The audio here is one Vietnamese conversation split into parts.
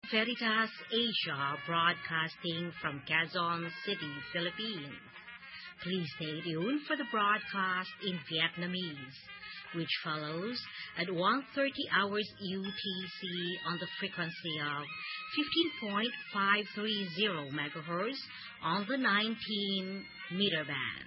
Veritas Asia, broadcasting from Quezon City, Philippines. Please stay tuned for the broadcast in Vietnamese, which follows at 1:30 hours UTC on the frequency of 15.530 MHz on the 19-meter band.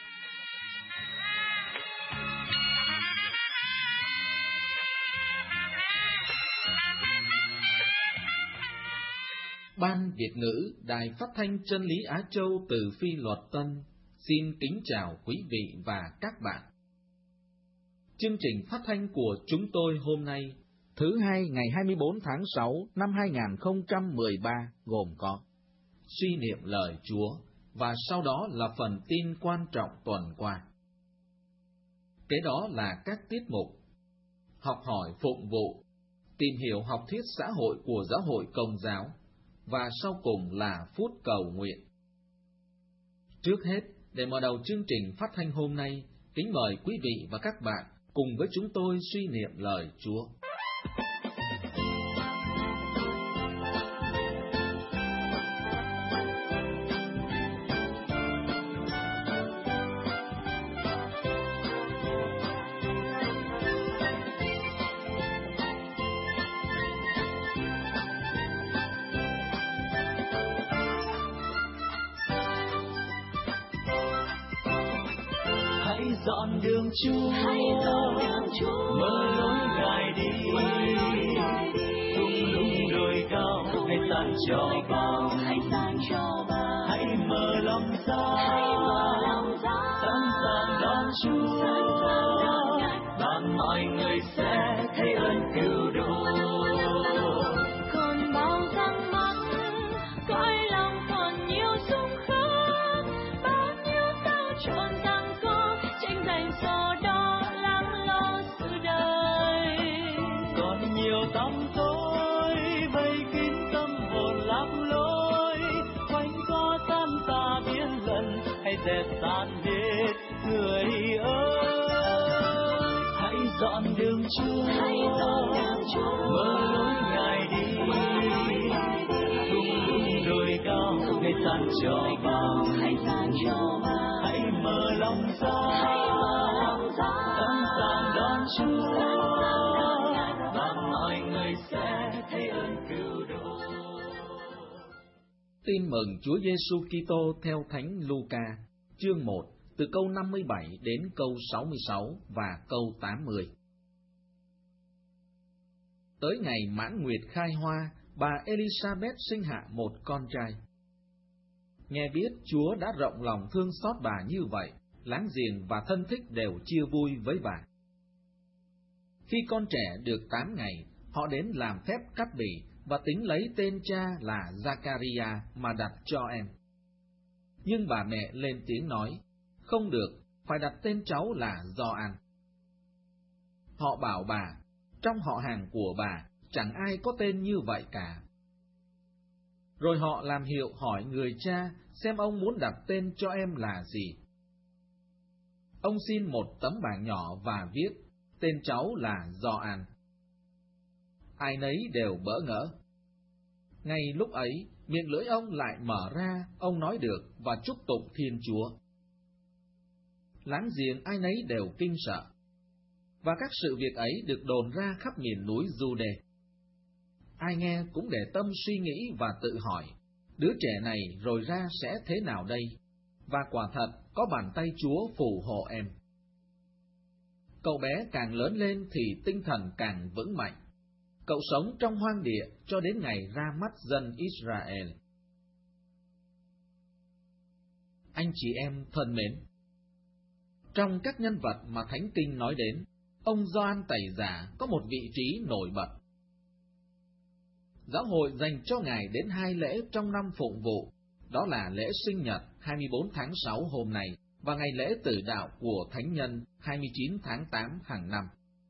Ban Việt ngữ Đài Phát thanh Chân lý Á Châu từ Phi Luật Tân xin kính chào quý vị và các bạn. Chương trình phát thanh của chúng tôi hôm nay, thứ Hai ngày 24 tháng 6 năm 2013 gồm có suy niệm lời Chúa và sau đó là phần tin quan trọng tuần qua. Kế đó là các tiết mục học hỏi phụng vụ, tìm hiểu học thuyết xã hội của Giáo hội Công giáo, và sau cùng là phút cầu nguyện. Trước hết, để mở đầu chương trình phát thanh hôm nay, kính mời quý vị và các bạn cùng với chúng tôi suy niệm lời Chúa. Dọn đường Chúa, mở lối Ngài đi, thung lũng đồi cao, hãy san cho bao, hãy mở lòng ra, sẵn sàng đón Chúa, và mọi người sẽ thấy ơn cứu độ. Còn bao răng mắt, cõi lòng còn nhiều xung khắc, bao nhiêu sao trọn rằng có tranh giành so đó lắng lo sự đời. Còn nhiều tăm tối vây kín tâm hồn lạc lối, quanh co tan tà biến lần, hãy dẹp tan hết người ơi. Hãy dọn đường Chúa, mở lối Ngài đi, thung lũng đồi cao, hãy san cho bao, hãy mở lòng ra, sẵn sàng đón Chúa, và mọi người sẽ thấy ơn cứu độ. Tin mừng Chúa Giêsu Kitô theo Thánh Luca, chương 1, từ câu 57 đến câu 66 và câu 80. Tới ngày mãn nguyệt khai hoa, bà Elizabeth sinh hạ một con trai. Nghe biết Chúa đã rộng lòng thương xót bà như vậy, láng giềng và thân thích đều chia vui với bà. Khi con trẻ được 8 ngày, họ đến làm phép cắt bỉ và tính lấy tên cha là Zachariah mà đặt cho em. Nhưng bà mẹ lên tiếng nói, không được, phải đặt tên cháu là Gioan. Họ bảo bà, trong họ hàng của bà, chẳng ai có tên như vậy cả. Rồi họ làm hiệu hỏi người cha xem ông muốn đặt tên cho em là gì. Ông xin một tấm bảng nhỏ và viết, tên cháu là Gioan. Ai nấy đều bỡ ngỡ. Ngay lúc ấy, miệng lưỡi ông lại mở ra, ông nói được và chúc tụng Thiên Chúa. Láng giềng ai nấy đều kinh sợ. Và các sự việc ấy được đồn ra khắp miền núi Giu-đê. Ai nghe cũng để tâm suy nghĩ và tự hỏi, đứa trẻ này rồi ra sẽ thế nào đây? Và quả thật có bàn tay Chúa phù hộ em. Cậu bé càng lớn lên thì tinh thần càng vững mạnh. Cậu sống trong hoang địa cho đến ngày ra mắt dân Israel. Anh chị em thân mến, trong các nhân vật mà Thánh Kinh nói đến, ông Gioan Tẩy Giả có một vị trí nổi bật. Giáo hội dành cho Ngài đến 2 lễ trong năm phụng vụ, đó là lễ sinh nhật 24 tháng 6 hôm nay và ngày lễ tử đạo của Thánh Nhân 29 tháng 8 hàng năm.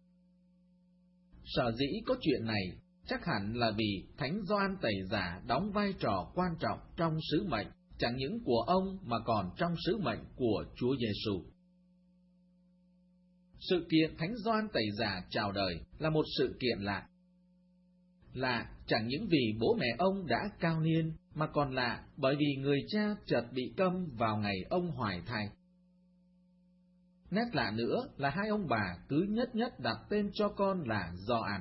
Sở dĩ có chuyện này chắc hẳn là vì Thánh Gioan Tẩy Giả đóng vai trò quan trọng trong sứ mệnh, chẳng những của ông mà còn trong sứ mệnh của Chúa Giêsu. Sự kiện Thánh Gioan Tẩy Giả chào đời là một sự kiện lạ. Lạ chẳng những vì bố mẹ ông đã cao niên, mà còn lạ bởi vì người cha chợt bị câm vào ngày ông hoài thai. Nét lạ nữa là hai ông bà cứ nhất nhất đặt tên cho con là Gioan.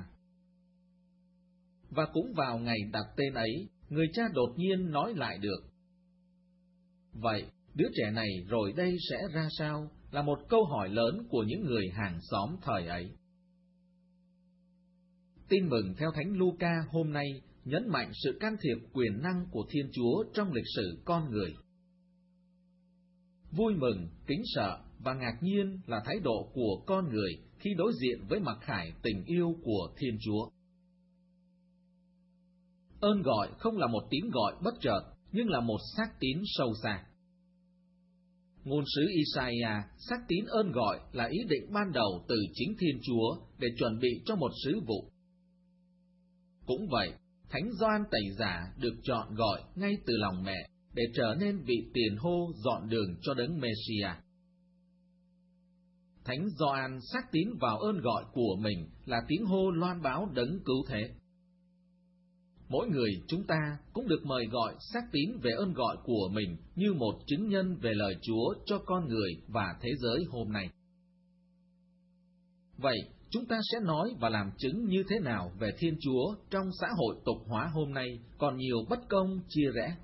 Và cũng vào ngày đặt tên ấy, người cha đột nhiên nói lại được. Vậy, đứa trẻ này rồi đây sẽ ra sao, là một câu hỏi lớn của những người hàng xóm thời ấy. Tin mừng theo Thánh Luca hôm nay nhấn mạnh sự can thiệp quyền năng của Thiên Chúa trong lịch sử con người. Vui mừng, kính sợ và ngạc nhiên là thái độ của con người khi đối diện với mặc khải tình yêu của Thiên Chúa. Ơn gọi không là một tiếng gọi bất chợt, nhưng là một xác tín sâu xa. Ngôn sứ Isaiah xác tín ơn gọi là ý định ban đầu từ chính Thiên Chúa để chuẩn bị cho một sứ vụ. Cũng vậy, Thánh Gioan Tẩy Giả được chọn gọi ngay từ lòng mẹ để trở nên vị tiền hô dọn đường cho đấng Messiah. Thánh Gioan xác tín vào ơn gọi của mình là tiếng hô loan báo đấng cứu thế. Mỗi người chúng ta cũng được mời gọi xác tín về ơn gọi của mình như một chứng nhân về lời Chúa cho con người và thế giới hôm nay. Vậy, chúng ta sẽ nói và làm chứng như thế nào về Thiên Chúa trong xã hội tục hóa hôm nay còn nhiều bất công chia rẽ?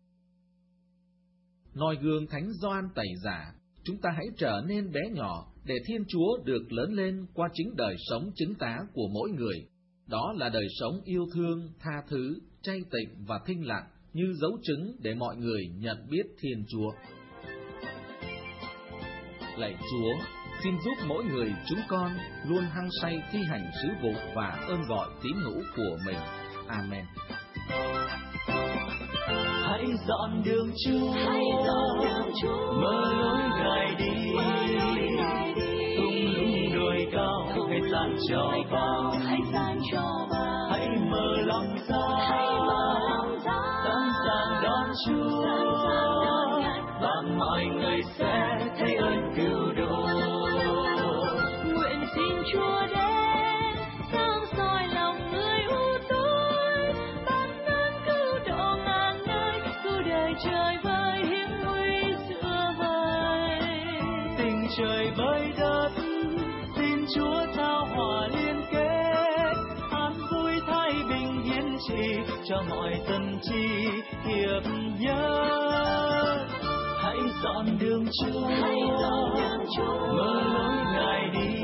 Noi gương Thánh Gioan Tẩy Giả, chúng ta hãy trở nên bé nhỏ để Thiên Chúa được lớn lên qua chính đời sống chứng tá của mỗi người. Đó là đời sống yêu thương, tha thứ, chay tịnh và thinh lặng như dấu chứng để mọi người nhận biết Thiên Chúa. Lạy Chúa, xin giúp mỗi người chúng con luôn hăng say thi hành sứ vụ và ơn gọi tín hữu của mình. Amen. Hãy dọn đường Chúa, mở lối Ngài đi, tung lũng đồi cao, hãy san cho bao, hãy mở lòng ra, sẵn sàng đón Chúa, và mọi người sẽ thấy ơn cứu độ. Nguyện xin Chúa đến sáng soi lòng người u tối, ban ơn cứu độ ngàn nơi, cứu đời trời vơi hiểm nguy giữa vời. Tình trời với đất, xin Chúa trao hòa liên kết, an vui thái bình hiến trị cho mọi dân chi hiệp nhất. Hãy dọn đường Chúa, mở lối Ngài đi,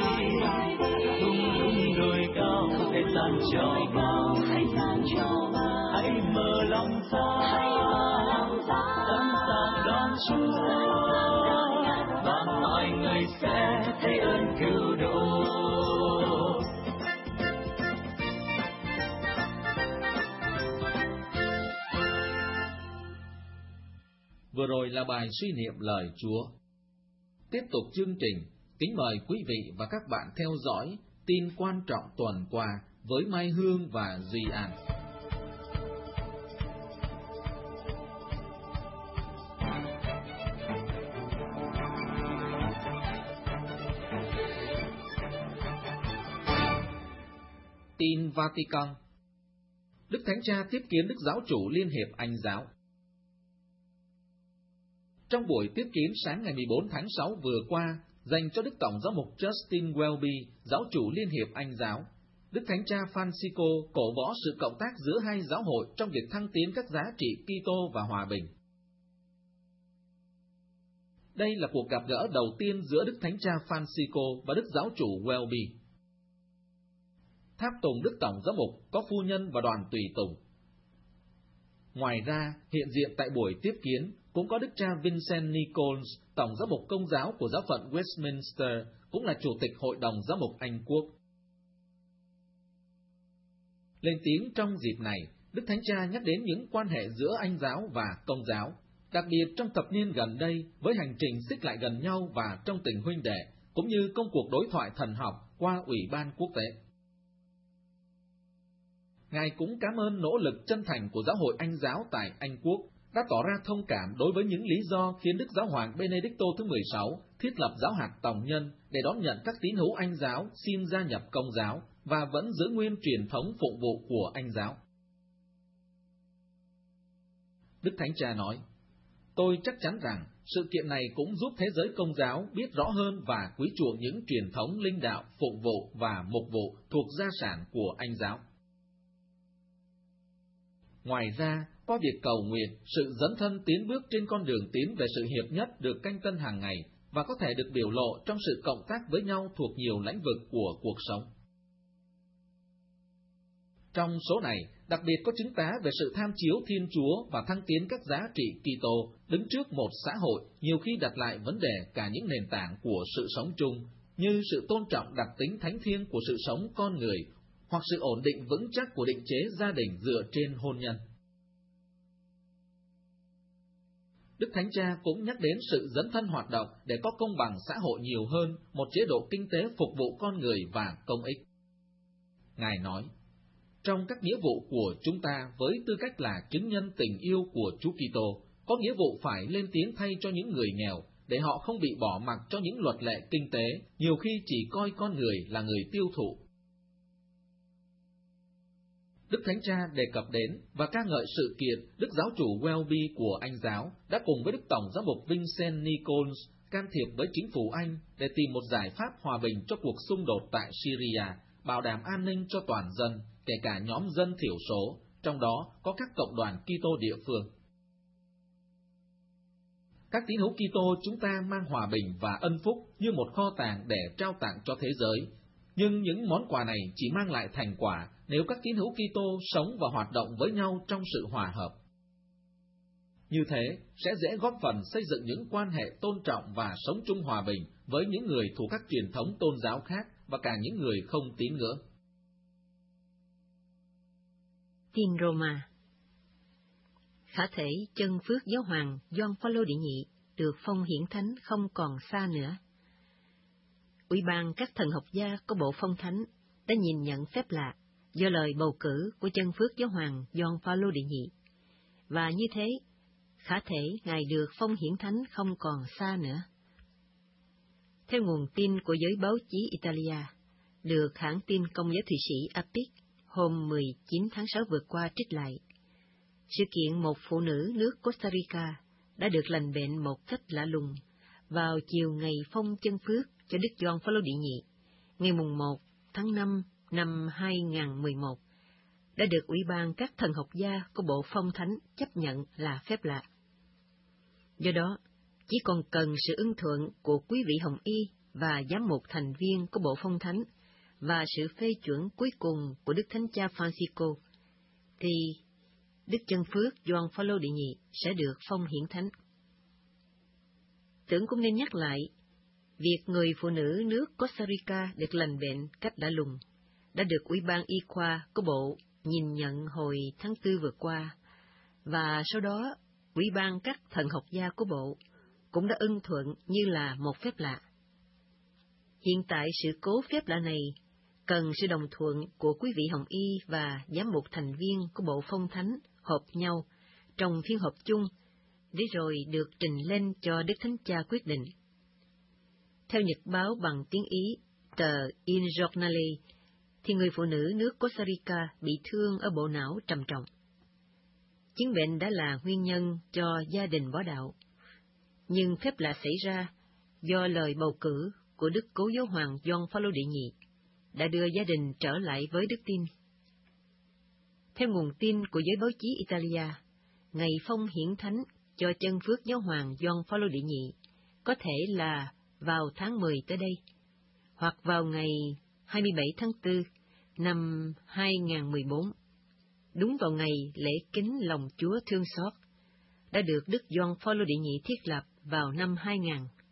tung lũng đồi cao, hãy san cho bao, hãy mở lòng ra, sẵn sàng đón Chúa, và mọi người sẽ thấy ơn cứu độ. Vừa rồi là bài suy niệm lời Chúa. Tiếp tục chương trình, kính mời quý vị và các bạn theo dõi tin quan trọng tuần qua với Mai Hương và Duy An. Tin Vatican. Đức Thánh Cha tiếp kiến Đức Giáo chủ Liên hiệp Anh giáo. Trong buổi tiếp kiến sáng ngày 14 tháng 6 vừa qua, dành cho Đức Tổng giám mục Justin Welby, Giáo chủ Liên hiệp Anh giáo, Đức Thánh Cha Francisco cổ võ sự cộng tác giữa hai giáo hội trong việc thăng tiến các giá trị Kitô và hòa bình. Đây là cuộc gặp gỡ đầu tiên giữa Đức Thánh Cha Francisco và Đức Giáo chủ Welby. Tháp tùng Đức Tổng giám mục có phu nhân và đoàn tùy tùng. Ngoài ra, hiện diện tại buổi tiếp kiến cũng có Đức cha Vincent Nichols, Tổng giám mục Công giáo của giáo phận Westminster, cũng là Chủ tịch Hội đồng Giám mục Anh Quốc. Lên tiếng trong dịp này, Đức Thánh Cha nhắc đến những quan hệ giữa Anh giáo và Công giáo, đặc biệt trong thập niên gần đây với hành trình xích lại gần nhau và trong tình huynh đệ, cũng như công cuộc đối thoại thần học qua Ủy ban quốc tế. Ngài cũng cảm ơn nỗ lực chân thành của Giáo hội Anh giáo tại Anh Quốc, đã tỏ ra thông cảm đối với những lý do khiến Đức Giáo hoàng Benedicto thứ 16 thiết lập giáo hạt tòng nhân để đón nhận các tín hữu Anh giáo xin gia nhập Công giáo, và vẫn giữ nguyên truyền thống phụng vụ của Anh giáo. Đức Thánh Cha nói, tôi chắc chắn rằng sự kiện này cũng giúp thế giới Công giáo biết rõ hơn và quý chuộng những truyền thống linh đạo, phụng vụ và mục vụ thuộc gia sản của Anh giáo. Ngoài ra, qua việc cầu nguyện, sự dấn thân tiến bước trên con đường tiến về sự hiệp nhất được canh tân hàng ngày và có thể được biểu lộ trong sự cộng tác với nhau thuộc nhiều lĩnh vực của cuộc sống. Trong số này, đặc biệt có chứng tá về sự tham chiếu Thiên Chúa và thăng tiến các giá trị Kitô đứng trước một xã hội nhiều khi đặt lại vấn đề cả những nền tảng của sự sống chung, như sự tôn trọng đặc tính thánh thiêng của sự sống con người, hoặc sự ổn định vững chắc của định chế gia đình dựa trên hôn nhân. Đức Thánh Cha cũng nhắc đến sự dấn thân hoạt động để có công bằng xã hội nhiều hơn một chế độ kinh tế phục vụ con người và công ích. Ngài nói, trong các nghĩa vụ của chúng ta với tư cách là chứng nhân tình yêu của Chúa Kitô, có nghĩa vụ phải lên tiếng thay cho những người nghèo, để họ không bị bỏ mặc cho những luật lệ kinh tế, nhiều khi chỉ coi con người là người tiêu thụ. Đức Thánh Cha đề cập đến và ca ngợi sự kiện Đức Giáo chủ Welby của Anh giáo đã cùng với Đức Tổng giám mục Vincent Nichols can thiệp với chính phủ Anh để tìm một giải pháp hòa bình cho cuộc xung đột tại Syria, bảo đảm an ninh cho toàn dân, kể cả nhóm dân thiểu số, trong đó có các cộng đoàn Kitô địa phương. Các tín hữu Kitô chúng ta mang hòa bình và ân phúc như một kho tàng để trao tặng cho thế giới, nhưng những món quà này chỉ mang lại thành quả nếu các tín hữu Kitô sống và hoạt động với nhau trong sự hòa hợp. Như thế, sẽ dễ góp phần xây dựng những quan hệ tôn trọng và sống chung hòa bình với những người thuộc các truyền thống tôn giáo khác và cả những người không tín ngưỡng. Tin Roma. Khả thể chân phước giáo hoàng Gioan Phaolô đệ nhị được phong hiển thánh không còn xa nữa. Ủy ban các thần học gia của bộ phong thánh đã nhìn nhận phép lạ do lời bầu cử của chân phước giáo hoàng Gioan Phaolô đệ nhị, và như thế, khả thể ngài được phong hiển thánh không còn xa nữa. Theo nguồn tin của giới báo chí Italia, được hãng tin Công giáo Thụy Sĩ APIC hôm 19 tháng 6 vừa qua trích lại, sự kiện một phụ nữ nước Costa Rica đã được lành bệnh một cách lạ lùng vào chiều ngày phong chân phước cho Đức Gioan Phaolô đệ nhị, ngày mùng 1 tháng 5 năm 2011, đã được Ủy ban các thần học gia của Bộ Phong Thánh chấp nhận là phép lạ. Do đó, chỉ còn cần sự ưng thuận của quý vị hồng y và giám mục thành viên của Bộ Phong Thánh và sự phê chuẩn cuối cùng của Đức Thánh Cha Francisco, thì Đức chân phước Gioan Phaolô đệ nhị sẽ được phong hiển thánh. Tưởng cũng nên nhắc lại, việc người phụ nữ nước Costa Rica được lành bệnh cách lạ lùng đã được Ủy ban Y khoa của Bộ nhìn nhận hồi tháng 4 vừa qua, và sau đó Ủy ban các thần học gia của Bộ cũng đã ưng thuận như là một phép lạ. Hiện tại sự cố phép lạ này cần sự đồng thuận của quý vị hồng y và giám mục thành viên của Bộ Phong Thánh họp nhau trong phiên họp chung để rồi được trình lên cho Đức Thánh Cha quyết định. Theo nhật báo bằng tiếng Ý tờ Il Giornale, thì người phụ nữ nước Costa Rica bị thương ở bộ não trầm trọng. Chứng bệnh đã là nguyên nhân cho gia đình bỏ đạo, nhưng phép lạ xảy ra do lời bầu cử của Đức Cố Giáo hoàng Gioan Phaolô đệ nhị đã đưa gia đình trở lại với đức tin. Theo nguồn tin của giới báo chí Italia, ngày phong hiển thánh cho chân phước giáo hoàng Gioan Phaolô đệ nhị có thể là vào tháng 10 tới đây, hoặc vào ngày 27 tháng 4 năm 2014, đúng vào ngày lễ kính lòng Chúa thương xót, đã được Đức Gioan Phaolô đệ nhị thiết lập vào năm 2000.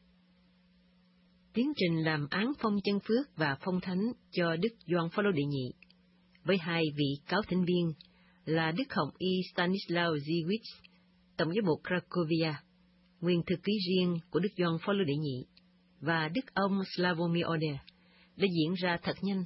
Tiến trình làm án phong chân phước và phong thánh cho Đức Gioan Phaolô đệ nhị, với hai vị cáo thỉnh viên là Đức Hồng y Stanislaw Dziwisz, Tổng giám mục Cracovia, nguyên thư ký riêng của Đức Gioan Phaolô đệ nhị, và Đức ông Slavomir Oder, đã diễn ra thật nhanh.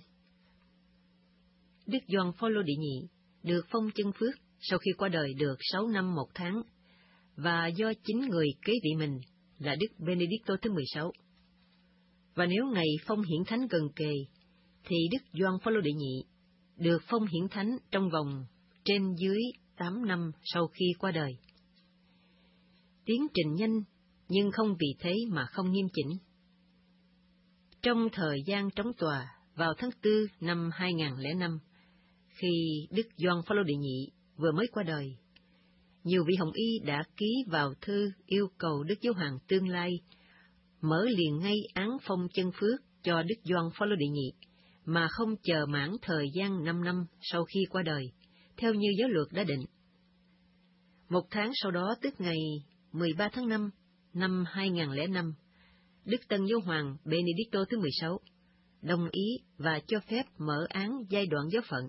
Đức Gioan Phaolô đệ nhị được phong chân phước sau khi qua đời được 6 năm 1 tháng, và do chính người kế vị mình là Đức Benedicto thứ 16. Và nếu ngày phong hiển thánh gần kề, thì Đức Gioan Phaolô đệ nhị được phong hiển thánh trong vòng trên dưới 8 năm sau khi qua đời. Tiến trình nhanh nhưng không vì thế mà không nghiêm chỉnh. Trong thời gian trống tòa, vào tháng 4 năm 2005, khi Đức Gioan Phaolô đệ nhị vừa mới qua đời, nhiều vị hồng y đã ký vào thư yêu cầu Đức Giáo hoàng tương lai mở liền ngay án phong chân phước cho Đức Gioan Phaolô đệ nhị, mà không chờ mãn thời gian 5 năm sau khi qua đời, theo như giáo luật đã định. Một tháng sau đó, tức ngày 13 tháng 5 năm 2005, Đức Tân Giáo hoàng Benedicto thứ 16 đồng ý và cho phép mở án giai đoạn giáo phận.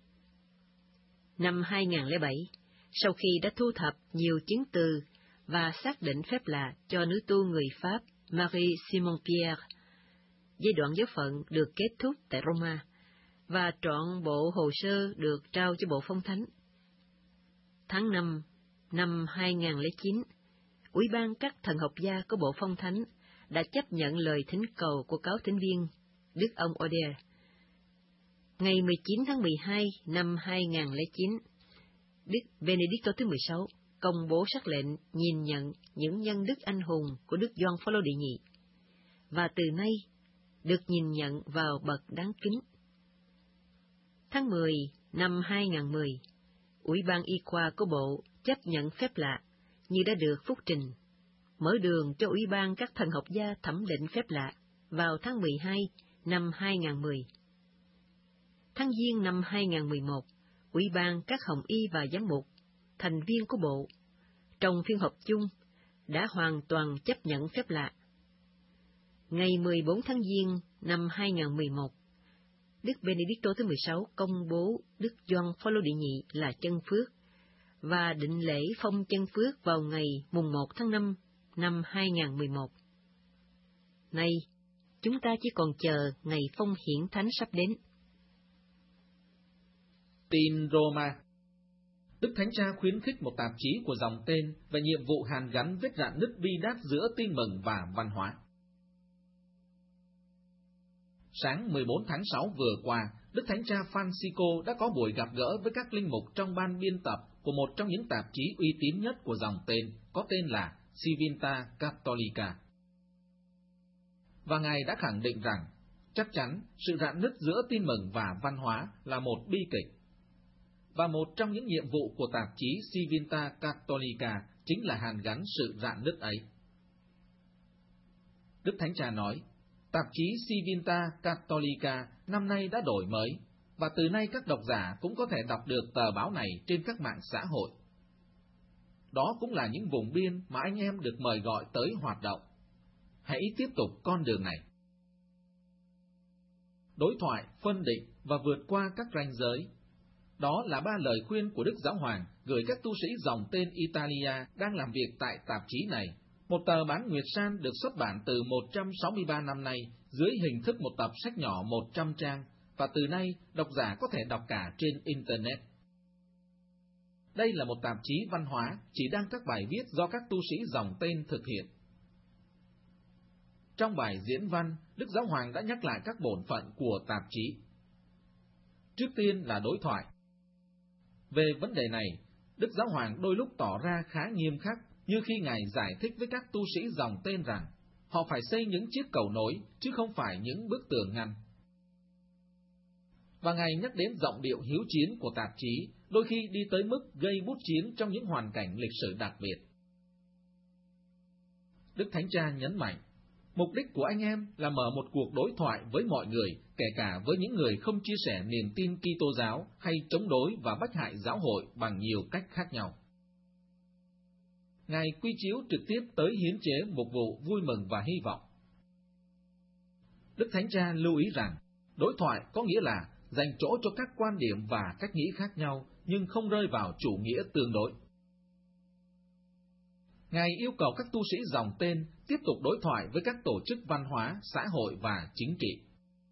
Năm 2007, sau khi đã thu thập nhiều chứng từ và xác định phép lạ cho nữ tu người Pháp Marie Simon Pierre, giai đoạn giáo phận được kết thúc tại Roma, và trọn bộ hồ sơ được trao cho bộ phong thánh. Tháng 5 năm 2009, Ủy ban các thần học gia của bộ phong thánh đã chấp nhận lời thỉnh cầu của cáo thỉnh viên Đức ông Oder. Ngày 19 tháng 12 năm 2009, Đức Benedicto thứ 16 công bố sắc lệnh nhìn nhận những nhân đức anh hùng của Đức Gioan Phaolô đệ nhị, và từ nay được nhìn nhận vào bậc đáng kính. Tháng 10 năm 2010, Ủy ban y khoa của bộ chấp nhận phép lạ như đã được phúc trình, mở đường cho Ủy ban các thần học gia thẩm định phép lạ vào tháng 12 năm 2010. Tháng Giêng năm 2011, Ủy ban các hồng y và giám mục, thành viên của bộ, trong phiên họp chung, đã hoàn toàn chấp nhận phép lạ. Ngày 14 tháng Giêng năm 2011, Đức Benedicto thứ 16 công bố Đức Gioan Phaolô đệ nhị là chân phước, và định lễ phong chân phước vào ngày mùng 1 tháng 5 năm 2011. Nay, chúng ta chỉ còn chờ ngày phong hiển thánh sắp đến. Tin Roma. Đức Thánh Cha khuyến khích một tạp chí của dòng tên về nhiệm vụ hàn gắn vết rạn nứt bi đát giữa tin mừng và văn hóa. Sáng 14 tháng 6 vừa qua, Đức Thánh Cha Francisco đã có buổi gặp gỡ với các linh mục trong ban biên tập của một trong những tạp chí uy tín nhất của dòng tên, có tên là Civiltà Cattolica. Và Ngài đã khẳng định rằng, chắc chắn sự rạn nứt giữa tin mừng và văn hóa là một bi kịch. Và một trong những nhiệm vụ của tạp chí Civiltà Cattolica chính là hàn gắn sự rạn nứt ấy. Đức Thánh Cha nói, tạp chí Civiltà Cattolica năm nay đã đổi mới, và từ nay các độc giả cũng có thể đọc được tờ báo này trên các mạng xã hội. Đó cũng là những vùng biên mà anh em được mời gọi tới hoạt động. Hãy tiếp tục con đường này. Đối thoại, phân định và vượt qua các ranh giới. Đó là 3 lời khuyên của Đức Giáo Hoàng gửi các tu sĩ dòng tên Italia đang làm việc tại tạp chí này, một tờ bán nguyệt san được xuất bản từ 163 năm nay dưới hình thức một tập sách nhỏ 100 trang, và từ nay độc giả có thể đọc cả trên Internet. Đây là một tạp chí văn hóa chỉ đăng các bài viết do các tu sĩ dòng tên thực hiện. Trong bài diễn văn, Đức Giáo Hoàng đã nhắc lại các bổn phận của tạp chí. Trước tiên là đối thoại. Về vấn đề này, Đức Giáo Hoàng đôi lúc tỏ ra khá nghiêm khắc, như khi Ngài giải thích với các tu sĩ dòng tên rằng họ phải xây những chiếc cầu nối, chứ không phải những bức tường ngăn. Và Ngài nhắc đến giọng điệu hiếu chiến của tạp chí, đôi khi đi tới mức gây bút chiến trong những hoàn cảnh lịch sử đặc biệt. Đức Thánh Cha nhấn mạnh, mục đích của anh em là mở một cuộc đối thoại với mọi người, kể cả với những người không chia sẻ niềm tin Kitô giáo hay chống đối và bách hại giáo hội bằng nhiều cách khác nhau. Ngài quy chiếu trực tiếp tới hiến chế mục vụ vui mừng và hy vọng. Đức Thánh Cha lưu ý rằng, đối thoại có nghĩa là dành chỗ cho các quan điểm và cách nghĩ khác nhau, nhưng không rơi vào chủ nghĩa tương đối. Ngài yêu cầu các tu sĩ dòng tên tiếp tục đối thoại với các tổ chức văn hóa, xã hội và chính trị.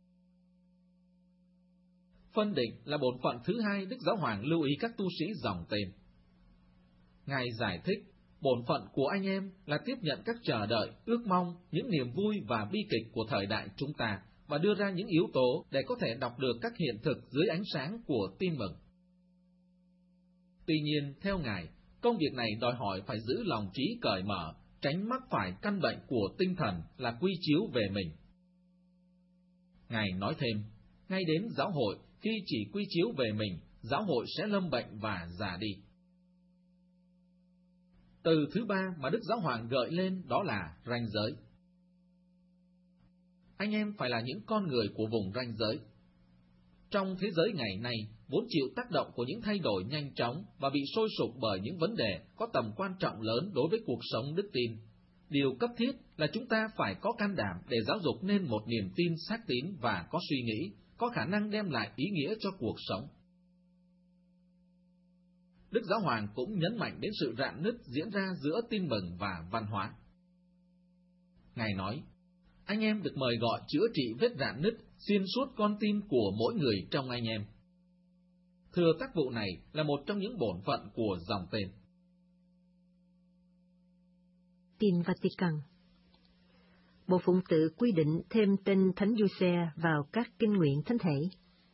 Phân định là bổn phận thứ hai Đức Giáo Hoàng lưu ý các tu sĩ dòng tên. Ngài giải thích, bổn phận của anh em là tiếp nhận các chờ đợi, ước mong, những niềm vui và bi kịch của thời đại chúng ta, và đưa ra những yếu tố để có thể đọc được các hiện thực dưới ánh sáng của tin mừng. Tuy nhiên, theo Ngài, công việc này đòi hỏi phải giữ lòng trí cởi mở, tránh mắc phải căn bệnh của tinh thần là quy chiếu về mình. Ngài nói thêm, ngay đến giáo hội, khi chỉ quy chiếu về mình, giáo hội sẽ lâm bệnh và già đi. Từ thứ ba mà Đức Giáo Hoàng gợi lên đó là ranh giới. Anh em phải là những con người của vùng ranh giới. Trong thế giới ngày nay, vốn chịu tác động của những thay đổi nhanh chóng và bị sôi sục bởi những vấn đề có tầm quan trọng lớn đối với cuộc sống đức tin. Điều cấp thiết là chúng ta phải có can đảm để giáo dục nên một niềm tin xác tín và có suy nghĩ, có khả năng đem lại ý nghĩa cho cuộc sống. Đức Giáo Hoàng cũng nhấn mạnh đến sự rạn nứt diễn ra giữa tin mừng và văn hóa. Ngài nói, anh em được mời gọi chữa trị vết rạn nứt xuyên suốt con tim của mỗi người trong anh em. Thừa tác vụ này là một trong những bổn phận của dòng tên. Tin Vatican. Bộ Phụng Tự quy định thêm tên Thánh Giuse vào các kinh nguyện thánh thể.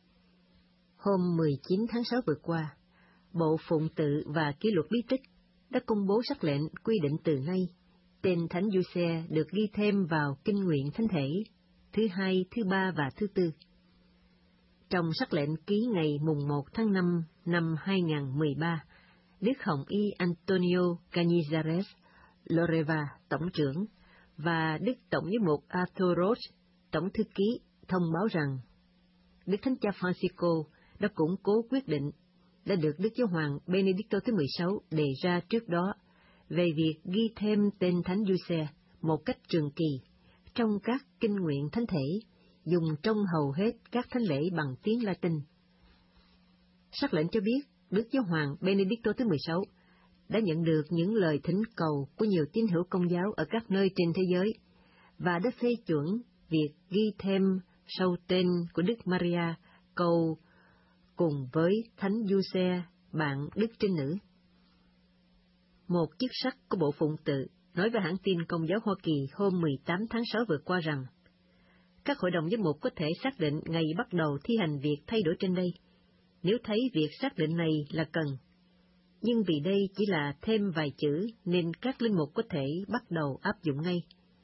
Hôm 19 tháng 6 vừa qua, Bộ Phụng Tự và Kỷ luật bí tích đã công bố sắc lệnh quy định từ nay tên Thánh Giuse được ghi thêm vào kinh nguyện thánh thể thứ hai, thứ ba và thứ tư. Trong sắc lệnh ký ngày mùng 1 tháng 5 năm 2013, Đức Hồng Y Antonio Canizares Loreva, Tổng trưởng, và Đức Tổng giám mục Arthur Roche, Tổng thư ký, thông báo rằng Đức Thánh Cha Francisco đã củng cố quyết định đã được Đức Giáo hoàng Benedicto thứ 16 đề ra trước đó về việc ghi thêm tên Thánh Giuse một cách trường kỳ trong các kinh nguyện thánh thể, dùng trong hầu hết các thánh lễ bằng tiếng Latin. Sắc lệnh cho biết Đức Giáo hoàng Benedicto thứ 16 đã nhận được những lời thỉnh cầu của nhiều tín hữu Công giáo ở các nơi trên thế giới và đã phê chuẩn việc ghi thêm sau tên của Đức Maria câu cùng với Thánh Giuse, bạn Đức Trinh Nữ. Một chức sắc của Bộ Phụng Tự nói với hãng tin Công giáo Hoa Kỳ hôm 18 tháng 6 vừa qua rằng các hội đồng giám mục có thể xác định ngày bắt đầu thi hành việc thay đổi trên đây, nếu thấy việc xác định này là cần. Nhưng vì đây chỉ là thêm vài chữ nên các linh mục có thể bắt đầu áp dụng ngay.